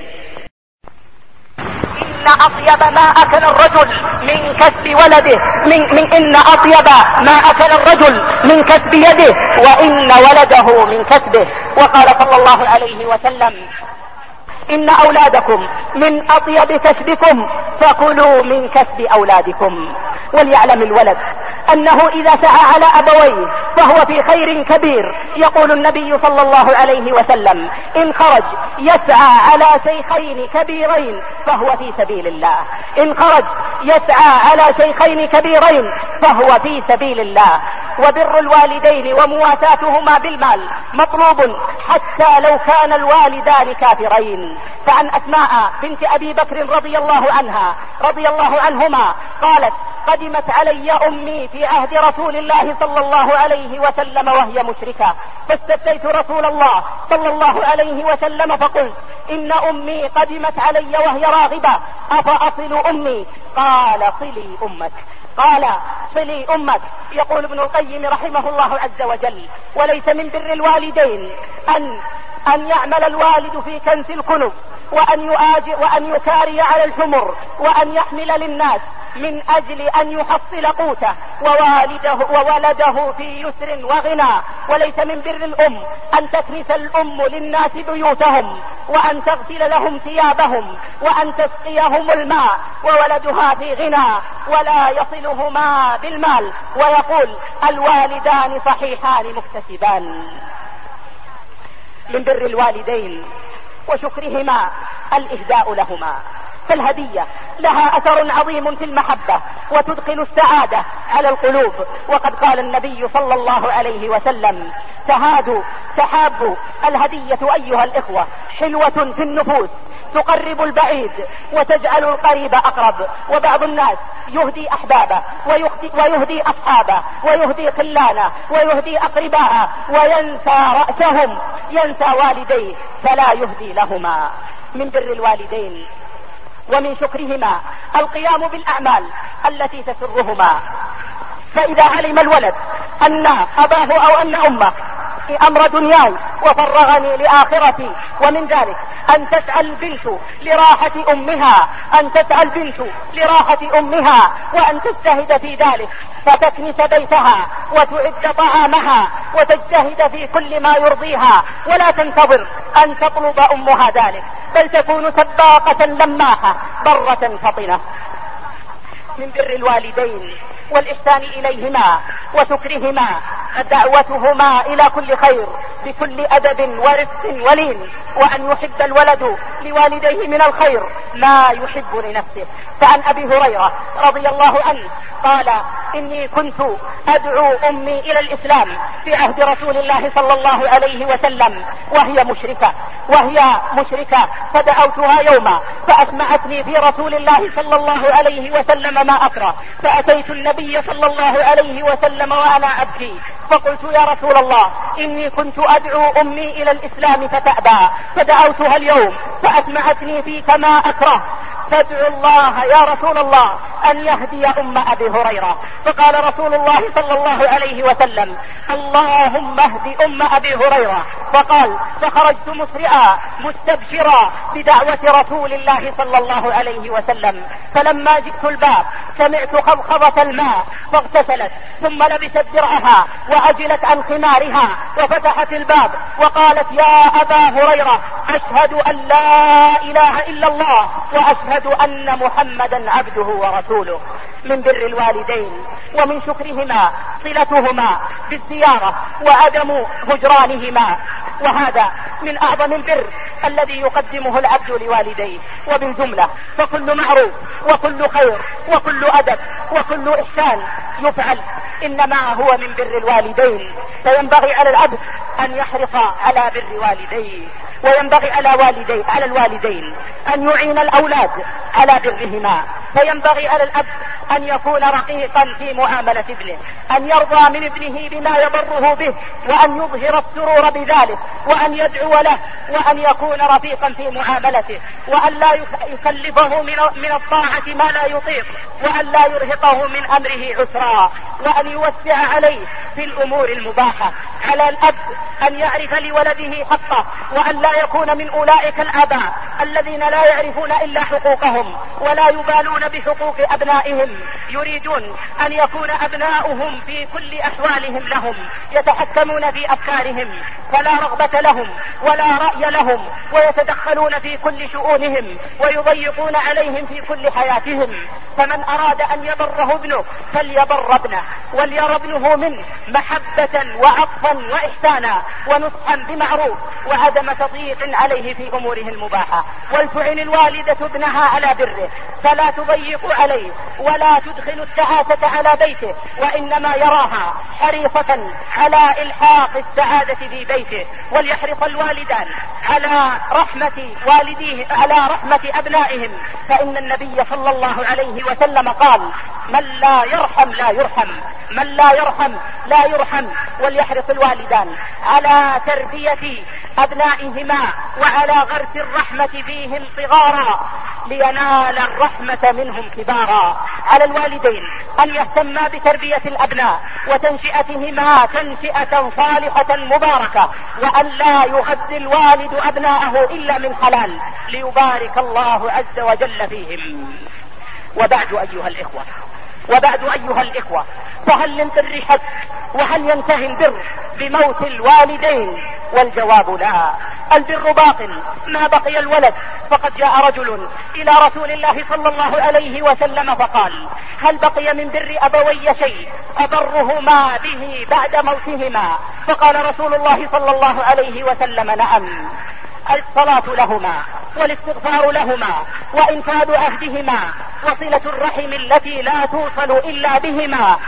إن أطيب ما أكل الرجل من كسب ولده إن أطيب ما أكل الرجل من كسب يده وإن ولده من كسبه. وقال صلى الله عليه وسلم إن أولادكم من أطيب كسبكم فكلوا من كسب أولادكم. وليعلم الولد أنه إذا سعى على أبويه فهو في خير كبير. يقول النبي صلى الله عليه وسلم إن خرج يسعى على شيخين كبيرين فهو في سبيل الله. إن خرج يسعى على شيخين كبيرين فهو في سبيل الله. وبر الوالدين ومواساتهما بالمال مطلوب حتى لو كان الوالدان كافرين. فعن أسماء بنت أبي بكر رضي الله عنهما قالت قدمت علي أمي في عهد رسول الله صلى الله عليه وسلم وهي مشركة، فاستفتيت رسول الله صلى الله عليه وسلم فقلت إن أمي قدمت علي وهي راغبة أفأصل أمي؟ قال صلي أمك. قال صلي أمك. يقول ابن القيم رحمه الله عز وجل وليس من بر الوالدين أن يعمل الوالد في كنس الكنف وأن يكاري على الحمر وأن يحمل للناس من أجل أن يحصل قوته وولده في يسر وغنى. وليس من بر الأم أن تكنس الأم للناس بيوتهم وأن تغسل لهم ثيابهم وأن تسقيهم الماء وولدها في غنى ولا يصلهما بالمال. ويقول الوالدان صحيحان مكتسبان. من بر الوالدين وشكرهما الإهداء لهما، فالهدية لها أثر عظيم في المحبة وتدخل السعادة على القلوب. وقد قال النبي صلى الله عليه وسلم تحابوا الهدية أيها الإخوة حلوة في النفوس تقرب البعيد وتجعل القريب أقرب. وبعض الناس يهدي أحبابه ويهدي أصحابه ويهدي خلانه ويهدي أقرباءه وينسى رأسهم، ينسى والديه فلا يهدي لهما. من بر الوالدين ومن شكرهما القيام بالأعمال التي تسرهما. فإذا علم الولد أن أباه أو أن أمه أمر دنياي وفرغني لآخرتي، ومن ذلك أن تسعى البنت لراحة أمها وأن تجتهد في ذلك فتكنس بيتها وتعد طعامها وتجتهد في كل ما يرضيها ولا تنتظر أن تطلب أمها ذلك، بل تكون سباقة لماحة برة فطنة. من بر الوالدين والإحسان إليهما وشكرهما دعوتهما إلى كل خير بكل أدب ورفق ولين، وأن يحب الولد لوالديه من الخير ما يحب لنفسه. فعن أبي هريرة رضي الله عنه قال إني كنت أدعو أمي إلى الإسلام في عهد رسول الله صلى الله عليه وسلم وهي مشركة فدعوتها يوما فأسمعتني في رسول الله صلى الله عليه وسلم ما أكره، فأتيت النبي صلى الله عليه وسلم وأنا أبكي فقلت يا رسول الله إني كنت أدعو أمي إلى الإسلام فتأبى، فدعوتها اليوم فأسمعتني فيك ما أكره، فادعو الله يا رسول الله أن يهدي أم أبي هريرة. فقال رسول الله صلى الله عليه وسلم: اللهم اهد أم أبي هريرة. فقال: فخرجت مسرعا مستبشرا بدعوة رسول الله صلى الله عليه وسلم. فلما جئت الباب سمعت خضخضة الماء فاغتسلت، ثم لبست درعها وعجلت عن خمارها وفتحت الباب وقالت: يا أبا هريرة، أشهد أن لا إله إلا الله وأشهد أن محمدا عبده ورسوله. من بر الوالدين ومن شكرهما صلتهما بالزيارة وعدم هجرانهما، وهذا من أعظم البر الذي يقدمه العبد لوالديه. وبالجملة فكل معروف وكل خير وكل أدب وكل إحسان يفعل إنما هو من بر الوالدين. فينبغي على العبد أن يحرص على بر والديه، وينبغي على الوالدين أن يعين الأولاد على برهما. فينبغي على الأب أن يكون رقيقا في معاملة ابنه، أن يرضى من ابنه بما يضره به، وأن يظهر السرور بذلك، وأن يدعو له، وأن يكون رفيقا في معاملته، وأن لا يكلفه من الطاعة ما لا يطيق، وأن لا يرهقه من أمره عسرا، وأن يوسع عليه في الأمور المباحة. على الأب أن يعرف لولده حقه، وأن لا يكون من أولئك الآباء الذين لا يعرفون إلا حقوقهم ولا يبالون بحقوق أبنائهم، يريدون أن يكون أبناؤهم في كل أحوالهم لهم، يتحكمون في أفكارهم فلا رغبة لهم ولا رأي لهم، ويتدخلون في كل شؤونهم ويضيقون عليهم في كل حياتهم. فمن أراد أن يبره ابنه فليبر ابنه، وليرى ابنه منه محبة وعطفا وإحسانا ونصحا بمعروف وعدم تضييق عليه في أموره المباحة. ولتعن الوالدة ابنها على بره، فلا تضيق عليه ولا تدخل التعاسة على بيته، وإنما يراها حريصة على إلحاق السعادة في بيته. وليحرص الوالدان على رحمة والديه، على رحمة أبنائهم، فإن النبي صلى الله عليه وسلم قال: من لا يرحم لا يرحم، من لا يرحم لا يرحم. وليحرص الوالدان على تربية أبنائهما وعلى غرس الرحمة فيهم صغارا لينال الرحمة منهم كبارا. على الوالدين أن يهتما بتربية الأبناء وتنشئتهما تنشئة صالحة مباركة، وأن لا يغذي الوالد أبناءه إلا من حلال ليبارك الله عز وجل فيهم. وبعد أيها الإخوة، فهل للبر حد؟ وهل ينتهي البر بموت الوالدين؟ والجواب لا. البر باق ما بقي الولد. فقد جاء رجل إلى رسول الله صلى الله عليه وسلم فقال: هل بقي من بر أبوي شيء أبرهما به بعد موتهما؟ فقال رسول الله صلى الله عليه وسلم: نعم، الصلاة لهما والاستغفار لهما وإنفاذ عهدهما وصلة الرحم التي لا توصل إلا بهما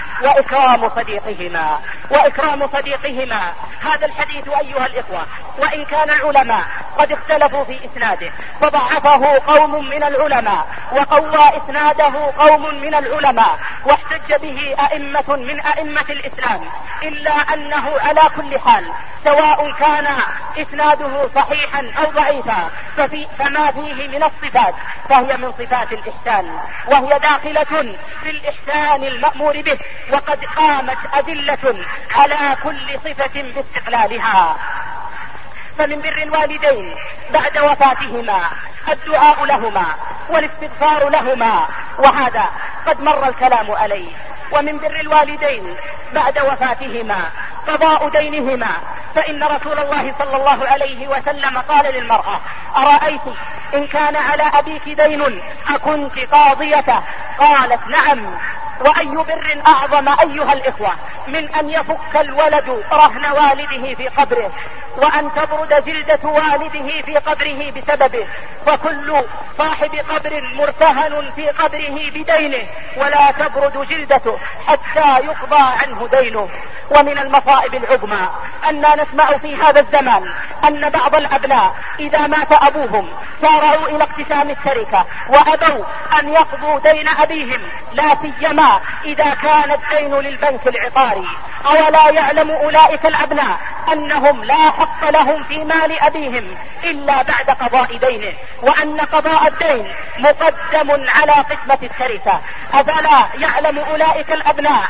وإكرام صديقهما. هذا الحديث أيها الإخوة وإن كان العلماء قد اختلفوا في إسناده فضعفه قوم من العلماء وقوى إسناده قوم من العلماء واحتج به أئمة من أئمة الإسلام، إلا أنه على كل حال سواء كان إسناده صحيحا أو ضعيفا فما فيه من الصفات فهي من صفات الإحسان، وهي داخلة في الإحسان المأمور به، وقد قامت أدلة على كل صفة باستقلالها. فمن بر الوالدين بعد وفاتهما الدعاء لهما والاستغفار لهما، وهذا قد مر الكلام عليه. ومن بر الوالدين بعد وفاتهما قضاء دينهما، فإن رسول الله صلى الله عليه وسلم قال للمرأة: أرأيت إن كان على أبيك دين أكنت قاضيته؟ قالت: نعم. وأي بر أعظم أيها الإخوة من أن يفك الولد رهن والده في قبره وأن تبرد جلدة والده في قبره بسببه، فكل صاحب قبر مرتهن في قبره بدينه ولا تبرد جلدته حتى يقضى عنه دينه. ومن المصائب العظمى أننا نسمع في هذا الزمان أن بعض الأبناء إذا مات أبوهم سارعوا إلى اقتسام التركة وأبوا أن يقضوا دين أبيهم، لا سيما إذا كان الدين للبنك العقاري. أولا يعلم أولئك الأبناء أنهم لا حق لهم في مال أبيهم إلا بعد قضاء دينه، وأن قضاء الدين مقدم على قسمة التركة. أفلا يعلم أولئك الأبناء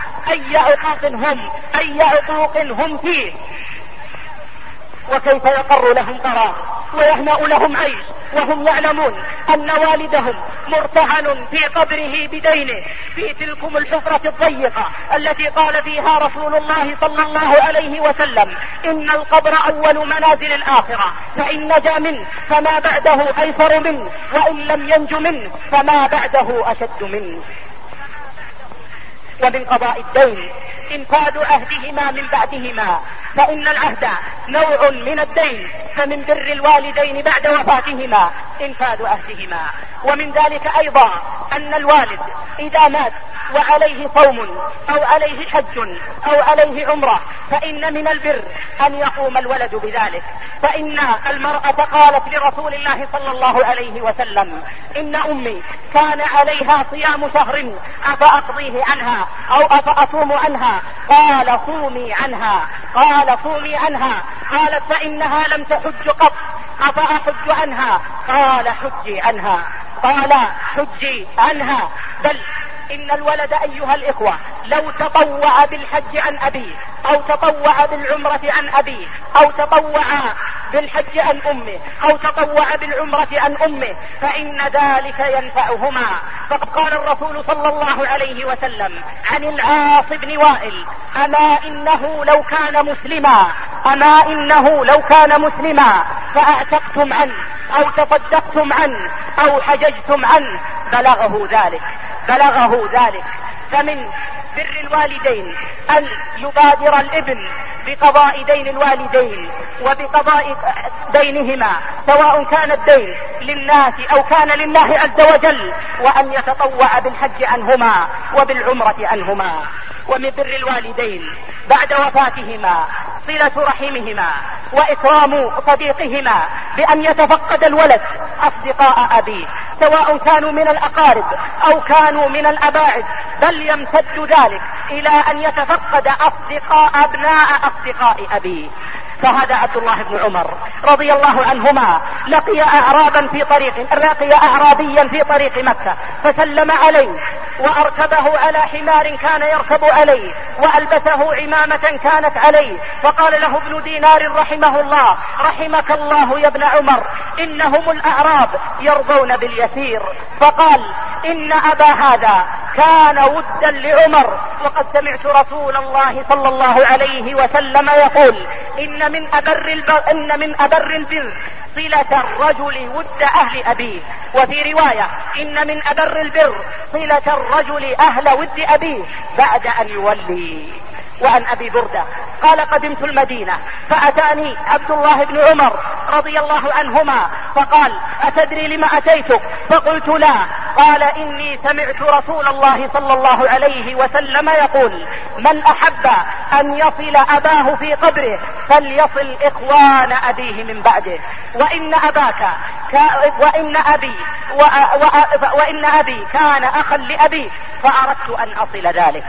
أي عقوق هم فيه، وكيف يقر لهم قرار ويهنأ لهم عيش وهم يعلمون أن والدهم مرتهن في قبره بدينه في تلكم الحفرة الضيقة التي قال فيها رسول الله صلى الله عليه وسلم: إن القبر أول منازل الآخرة، فإن نجا منه فما بعده أيسر منه، وإن لم ينج منه فما بعده أشد منه. ومن قضاء الدين إنفاذ عهدهما من بعدهما، فإن العهد نوع من الدين، فمن بر الوالدين بعد وفاتهما إنفاذ عهدهما. ومن ذلك أيضا أن الوالد إذا مات وعليه صوم أو عليه حج أو عليه عمرة فإن من البر أن يقوم الولد بذلك. فإن المرأة قالت لرسول الله صلى الله عليه وسلم: إن أمي كان عليها صيام شهر أفأقضيه عنها أو أفأصوم عنها؟ قال: صومي عنها. قال: صومي عنها. قالت: فإنها لم تحج قط، أفأحج عنها؟ قال: حجي عنها. قال: حجي عنها. بل إن الولد أيها الإخوة لو تطوع بالحج عن أبيه أو تطوع بالعمرة عن أبيه أو تطوع بالحج عن أمه أو تطوع بالعمرة عن أمه فإن ذلك ينفعهما. فقد قال الرسول صلى الله عليه وسلم عن العاص بن وائل: أما إنه لو كان مسلما فأعتقتم عنه أو تصدقتم عنه أو حججتم عنه بلغه ذلك. فمن بر الوالدين أن يبادر الابن بقضاء دين الوالدين وبقضاء دينهما، سواء كان الدين للناس أو كان لله عز وجل، وأن يتطوع بالحج عنهما وبالعمرة عنهما. ومن بر الوالدين بعد وفاتهما صلة رحمهما وإكرام صديقهما بأن يتفقد الولد أصدقاء أبيه، سواء كانوا من الأقارب أو كانوا من الأباعد، بل يمتد ذلك إلى أن يتفقد أبناء أصدقاء أبيه. فهذا عبد الله بن عمر رضي الله عنهما لقي أعرابيا في طريق مكة فسلم عليه وأركبه على حمار كان يركب عليه وألبسه عمامة كانت عليه، فقال له ابن دينار رحمه الله: رحمك الله يا ابن عمر، إنهم الأعراب يرضون باليسير. فقال: إن أبا هذا كان ودا لعمر، وقد سمعت رسول الله صلى الله عليه وسلم يقول: إن من أبر البر صلة الرجل ود أهل أبيه. وفي رواية: إن من أبر البر صلة الرجل أهل ود أبيه بعد أن يولي. وعن أبي بردة قال: قدمت المدينة فأتاني عبد الله بن عمر رضي الله عنهما فقال: أتدري لما أتيتك؟ فقلت: لا. قال: إني سمعت رسول الله صلى الله عليه وسلم يقول: من أحب أن يصل أباه في قبره فليصل إخوان أبيه من بعده، وإن أبي كان أخا لأبي فأردت أن أصل ذلك.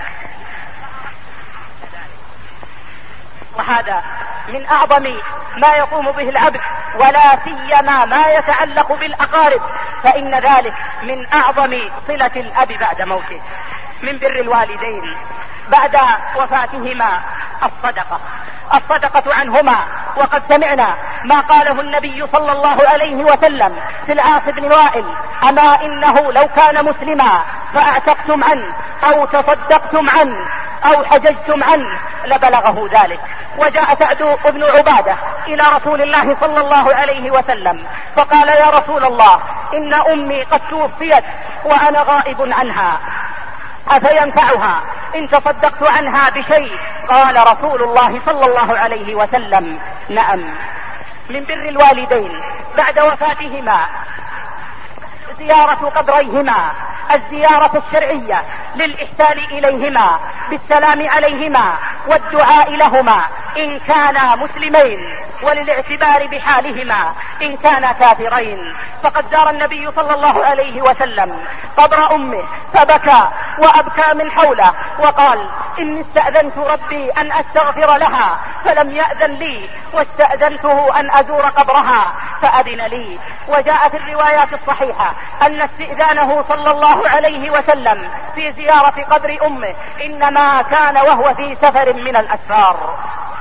وهذا من أعظم ما يقوم به العبد، ولا سيما ما يتعلق بالأقارب، فإن ذلك من أعظم صلة الأب بعد موته. من بر الوالدين بعد وفاتهما الصدقة عنهما، وقد سمعنا ما قاله النبي صلى الله عليه وسلم في العاص بن وائل: أما إنه لو كان مسلما فأعتقتم عنه أو تصدقتم عنه أو حججتم عنه لبلغه ذلك. وجاء سعد بن عبادة إلى رسول الله صلى الله عليه وسلم فقال: يا رسول الله، إن أمي قد توفيت وأنا غائب عنها، أفينفعها إن تصدقت عنها بشيء؟ قال رسول الله صلى الله عليه وسلم: نعم. من بر الوالدين بعد وفاتهما زيارة قبريهما الزيارة الشرعية للإحسان إليهما بالسلام عليهما والدعاء لهما إن كانا مسلمين، وللاعتبار بحالهما إن كانا كافرين. فقد زار النبي صلى الله عليه وسلم قبر أمه فبكى وأبكى من حوله وقال: إني استأذنت ربي أن أستغفر لها فلم يأذن لي، واستأذنته أن أزور قبرها فأذن لي. وجاء في الروايات الصحيحة أن استئذانه صلى الله عليه وسلم في زيارة قبر أمه إنما كان وهو في سفر من الأسفار.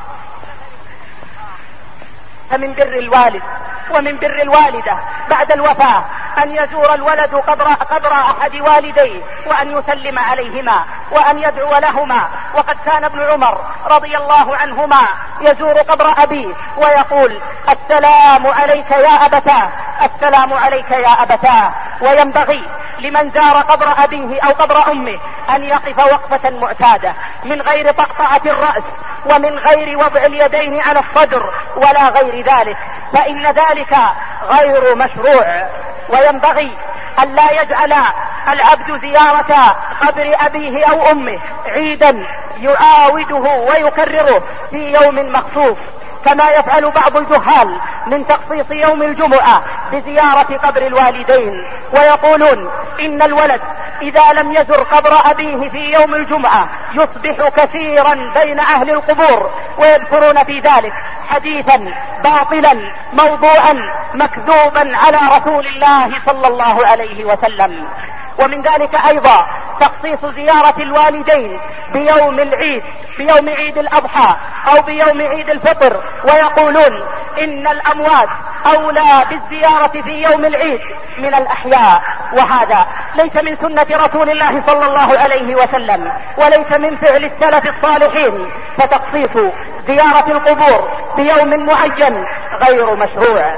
فمن بر الوالد ومن بر الوالدة بعد الوفاة أن يزور الولد قبر أحد والديه وأن يسلم عليهما وأن يدعو لهما. وقد كان ابن عمر رضي الله عنهما يزور قبر أبيه ويقول: السلام عليك يا أبتاه، السلام عليك يا أبتاه. وينبغي لمن زار قبر أبيه أو قبر أمه أن يقف وقفة معتادة من غير طقطعة الرأس ومن غير وضع اليدين على الصدر ولا غير ذلك، فإن ذلك غير مشروع. وينبغي أن لا يجعل العبد زيارة قبر أبيه أو أمه عيدا يعاوده ويكرره في يوم مخصوص كما يفعل بعض الجهال من تخصيص يوم الجمعة بزيارة قبر الوالدين، ويقولون إن الولد إذا لم يزر قبر أبيه في يوم الجمعة يصبح كثيرا بين أهل القبور، ويذكرون في ذلك حديثا باطلا موضوعا مكذوبا على رسول الله صلى الله عليه وسلم. ومن ذلك أيضا تخصيص زيارة الوالدين بيوم العيد، بيوم عيد الأضحى أو بيوم عيد الفطر، ويقولون إن الأموات أولى بالزيارة في يوم العيد من الأحياء، وهذا ليس من سنة رسول الله صلى الله عليه وسلم وليس من فعل السلف الصالحين. فتخصيص زيارة القبور بيوم معين غير مشروع.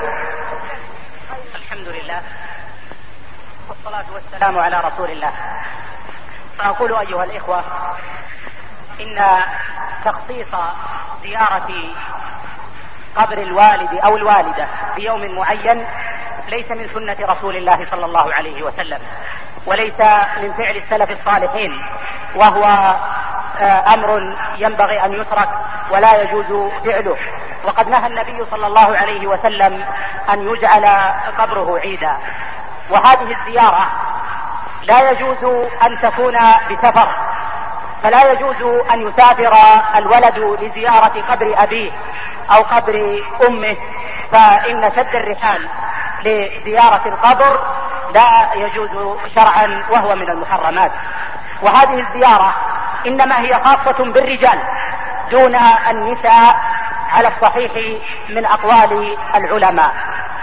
الحمد لله والصلاة والسلام على رسول الله. فأقول أيها الإخوة إن تخصيص زيارة قبر الوالد أو الوالدة بيوم معين ليس من سنة رسول الله صلى الله عليه وسلم وليس من فعل السلف الصالحين، وهو أمر ينبغي أن يترك ولا يجوز فعله. وقد نهى النبي صلى الله عليه وسلم أن يجعل قبره عيدا. وهذه الزيارة لا يجوز أن تكون بسفر، فلا يجوز أن يسافر الولد لزيارة قبر أبيه أو قبر أمه، فإن شد الرحال لزيارة القبر لا يجوز شرعا وهو من المحرمات. وهذه الزيارة إنما هي خاصة بالرجال دون النساء على الصحيح من أقوال العلماء.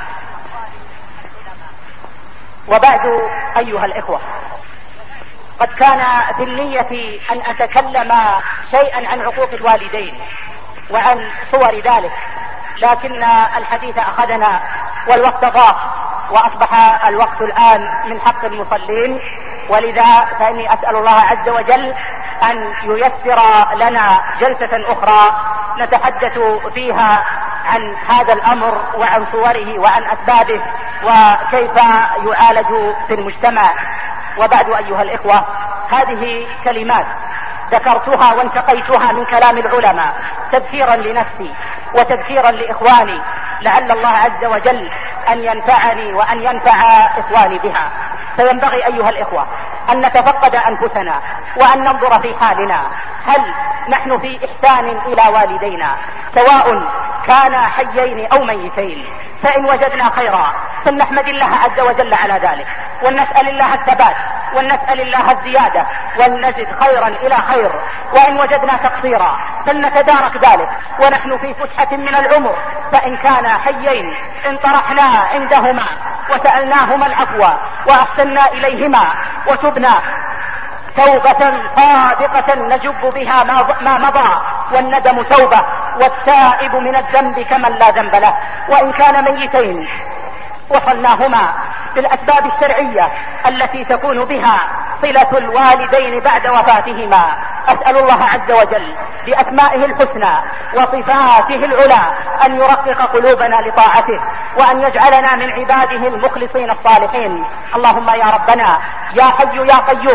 وبعد أيها الإخوة، قد كان في النية أن أتكلم شيئا عن عقوق الوالدين وعن صور ذلك، لكن الحديث أخذنا والوقت ضاق وأصبح الوقت الآن من حق المصلين، ولذا فإني أسأل الله عز وجل أن ييسر لنا جلسة أخرى نتحدث فيها عن هذا الأمر وعن صوره وعن أسبابه وكيف يعالج في المجتمع. وبعد أيها الإخوة، هذه كلمات ذكرتها وانتقيتها من كلام العلماء تذكيرا لنفسي وتذكيرا لإخواني، لعل الله عز وجل أن ينفعني وأن ينفع إخواني بها. فينبغي أيها الإخوة أن نتفقد أنفسنا وأن ننظر في حالنا، هل نحن في إحسان إلى والدينا سواء كانا حيين أو ميتين؟ فإن وجدنا خيرا فلنحمد الله عز وجل على ذلك، ولنسأل الله الثبات ولنسأل الله الزيادة ولنزد خيرا إلى خير. وإن وجدنا تقصيرا فلنتدارك ذلك ونحن في فسحة من العمر، فإن كانا حيين انطرحنا عندهما وسألناهما العفو وأحسنا إليهما وتبنا توبة صادقة نجب بها ما مضى، والندم توبة والتائب من الذنب كمن لا ذنب له. وإن كان ميتين وصلناهما بالأسباب الشرعية التي تكون بها صلة الوالدين بعد وفاتهما. أسأل الله عز وجل بأسمائه الحسنى وصفاته العلى أن يرقق قلوبنا لطاعته وأن يجعلنا من عباده المخلصين الصالحين. اللهم يا ربنا يا حي يا قيوم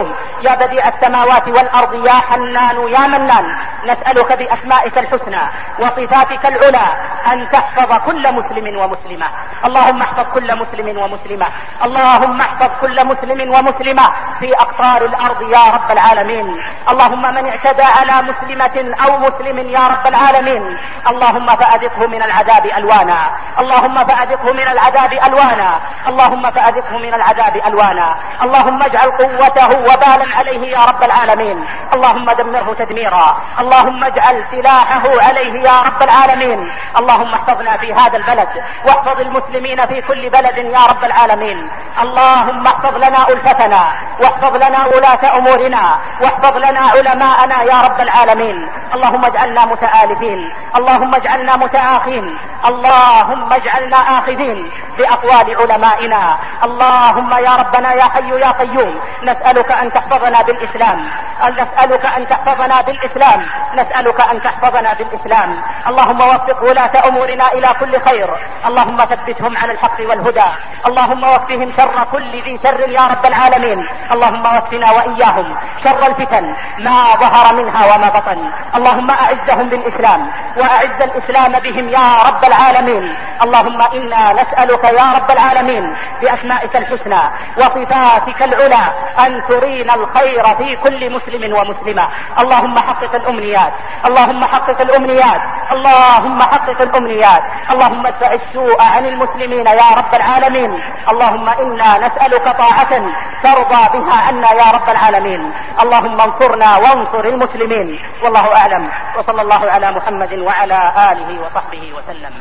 يا بديع السماوات والأرض يا حنان يا منان نسألك بأسمائك الحسنى وصفاتك العلى أن تحفظ كل مسلم ومسلمة. اللهم احفظ كل مسلم ومسلمة، اللهم احفظ كل مسلم ومسلمة في أقطار الأرض يا رب العالمين. اللهم من اعتدى على مسلمة أو مسلم يا رب العالمين اللهم فأذقه من العذاب ألوانا، اللهم فأذقه من العذاب ألوانا، اللهم فأذقه من العذاب ألوانا. اللهم اجعل قوته وبالا عليه يا رب العالمين، اللهم دمره تدميرا، اللهم اجعل سلاحه عليه يا رب العالمين. اللهم احفظنا في هذا البلد واحفظ المسلمين في كل بلد يا رب العالمين. اللهم احفظ لنا ألفتنا واحفظ لنا ولاة أمورنا واحفظ لنا علماءنا يا رب العالمين. اللهم اجعلنا متآلفين، اللهم اجعلنا متآخين، اللهم اجعلنا آخذين بأقوال علمائنا. اللهم يا ربنا يا حي يا قيوم نسألك أن تحفظنا بالإسلام، نسألك أن تحفظنا بالإسلام، نسألك أن تحفظنا بالإسلام. اللهم وفق ولاة أمورنا إلى كل خير، اللهم ثبتهم على الحق والهدى، اللهم وفهم شر كل ذي شر يا رب العالمين. اللهم وفنا وإياهم شر الفتن ما ظهر منها وما بطن. اللهم أعزهم بالإسلام وأعز الإسلام بهم يا رب العالمين. اللهم إنا نسألك يا رب العالمين بأسمائك الحسنى وصفاتك العلى أن ترينا الخير في كل مسلم ومسلمة. اللهم حقق الأمنيات، اللهم حقق الأمنيات، اللهم حقق الأمنيات. اللهم ادفع السوء عن المسلمين يا رب العالمين. اللهم إنا نسألك طاعة ترضى بها عنا يا رب العالمين. اللهم انصرنا وانصر المسلمين. والله أعلم، وصلى الله على محمد وعلى آله وصحبه وسلم.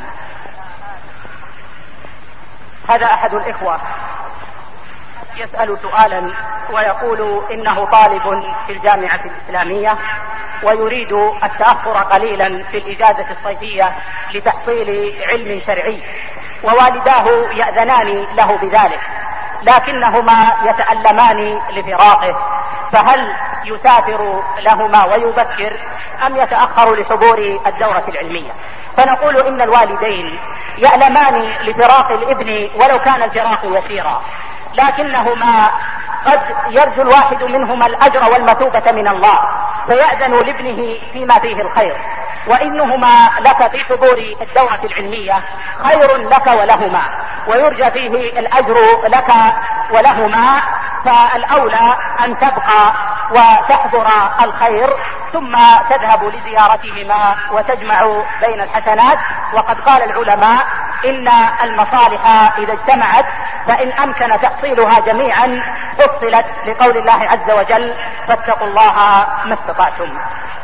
هذا أحد الإخوة يسأل سؤالا ويقول إنه طالب في الجامعة الإسلامية ويريد التأخر قليلا في الإجازة الصيفية لتحصيل علم شرعي، ووالداه يأذنان له بذلك لكنهما يتألمان لفراقه، فهل يسافر لهما ويبكر أم يتأخر لحضور الدورة العلمية؟ فنقول إن الوالدين يألمان لفراق الابن ولو كان الفراق يسيرا، لكنهما قد يرجو الواحد منهما الأجر والمثوبة من الله فيأذن لابنه فيما فيه الخير، وإنهما لك في حضور الدورة العلمية خير لك ولهما ويرجى فيه الأجر لك ولهما، فالأولى أن تبقى وتحضر الخير ثم تذهب لزيارتهما وتجمع بين الحسنات. وقد قال العلماء إن المصالح إذا اجتمعت فإن أمكن تحصيلها جميعا فصلت لقول الله عز وجل فاتقوا الله ما استطعتم.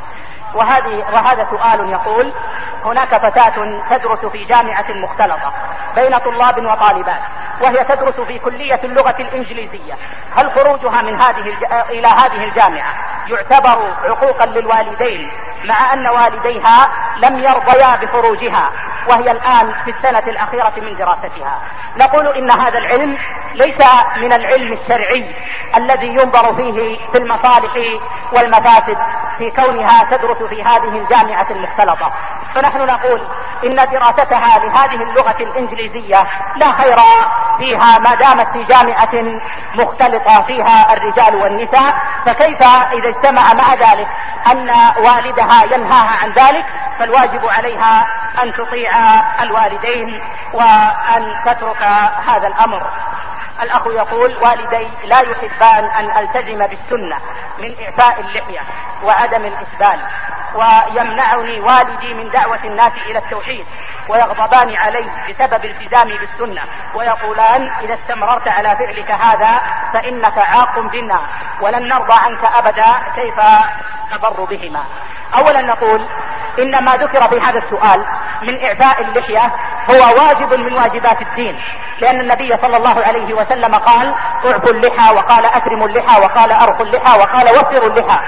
وهذا سؤال يقول: هناك فتاة تدرس في جامعة مختلطة بين طلاب وطالبات وهي تدرس في كلية اللغة الإنجليزية، هل خروجها من إلى هذه الجامعة يعتبر عقوقا للوالدين مع أن والديها لم يرضيا بخروجها وهي الآن في السنة الأخيرة من دراستها؟ نقول إن هذا العلم ليس من العلم الشرعي الذي ينظر فيه في المصالح والمفاسد في كونها تدرس في هذه الجامعة المختلطة، فنحن نقول إن دراستها لهذه اللغة الإنجليزية لا خير فيها ما دامت في جامعة مختلطة فيها الرجال والنساء، فكيف إذا اجتمع مع ذلك أن والدها ينهاها عن ذلك؟ فالواجب عليها أن تطيع الوالدين وأن تترك هذا الأمر. الأخ يقول: والدي لا يحبان أن ألتزم بالسنة من إعفاء اللحية وعدم الإسبال، ويمنعني والدي من دعوة الناس إلى التوحيد، ويغضبان علي بسبب التزامي بالسنة ويقولان: إذا استمررت على فعلك هذا فإنك عاق بنا ولن نرضى عنك أبدا، كيف تبر بهما؟ أولا نقول إن ما ذكر في هذا السؤال من إعفاء اللحية هو واجب من واجبات الدين، لأن النبي صلى الله عليه وسلم قال: اعفوا اللحى، وقال أكرموا اللحى، وقال أرخوا اللحى، وقال وفروا اللحى.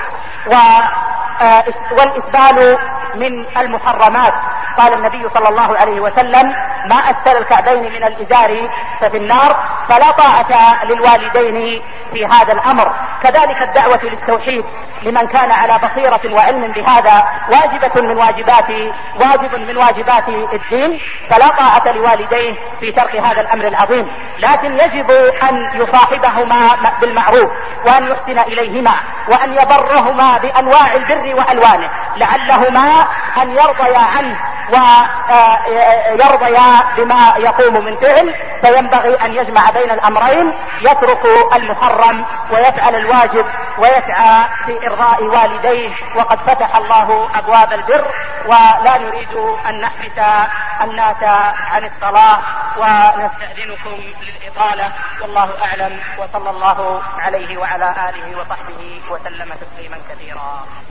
والإسبال من المحرمات، قال النبي صلى الله عليه وسلم: ما أسفل الكعبين من الإزار ففي النار، فلا طاعة للوالدين في هذا الأمر. كذلك الدعوة للتوحيد لمن كان على بصيرة وعلم بهذا واجب من واجبات الدين، فلا طاعة لوالديه في ترك هذا الأمر العظيم، لكن يجب أن يصاحبهما بالمعروف وأن يحسن إليهما وأن يبرهما بأنواع البر وألوانه، لعلهما أن يرضيا عنه ويرضيا بما يقوم من فعل، فينبغي أن يجمع بين الأمرين، يترك المحرم ويفعل الواجب ويسعى في إرضاء والديه، وقد فتح الله أبواب البر، ولا نريد أن نحبس الناس عن الصلاة ونستأذنكم للإطالة، والله أعلم، وصلى الله عليه وعلى آله وصحبه وسلم تسليما كثيرا.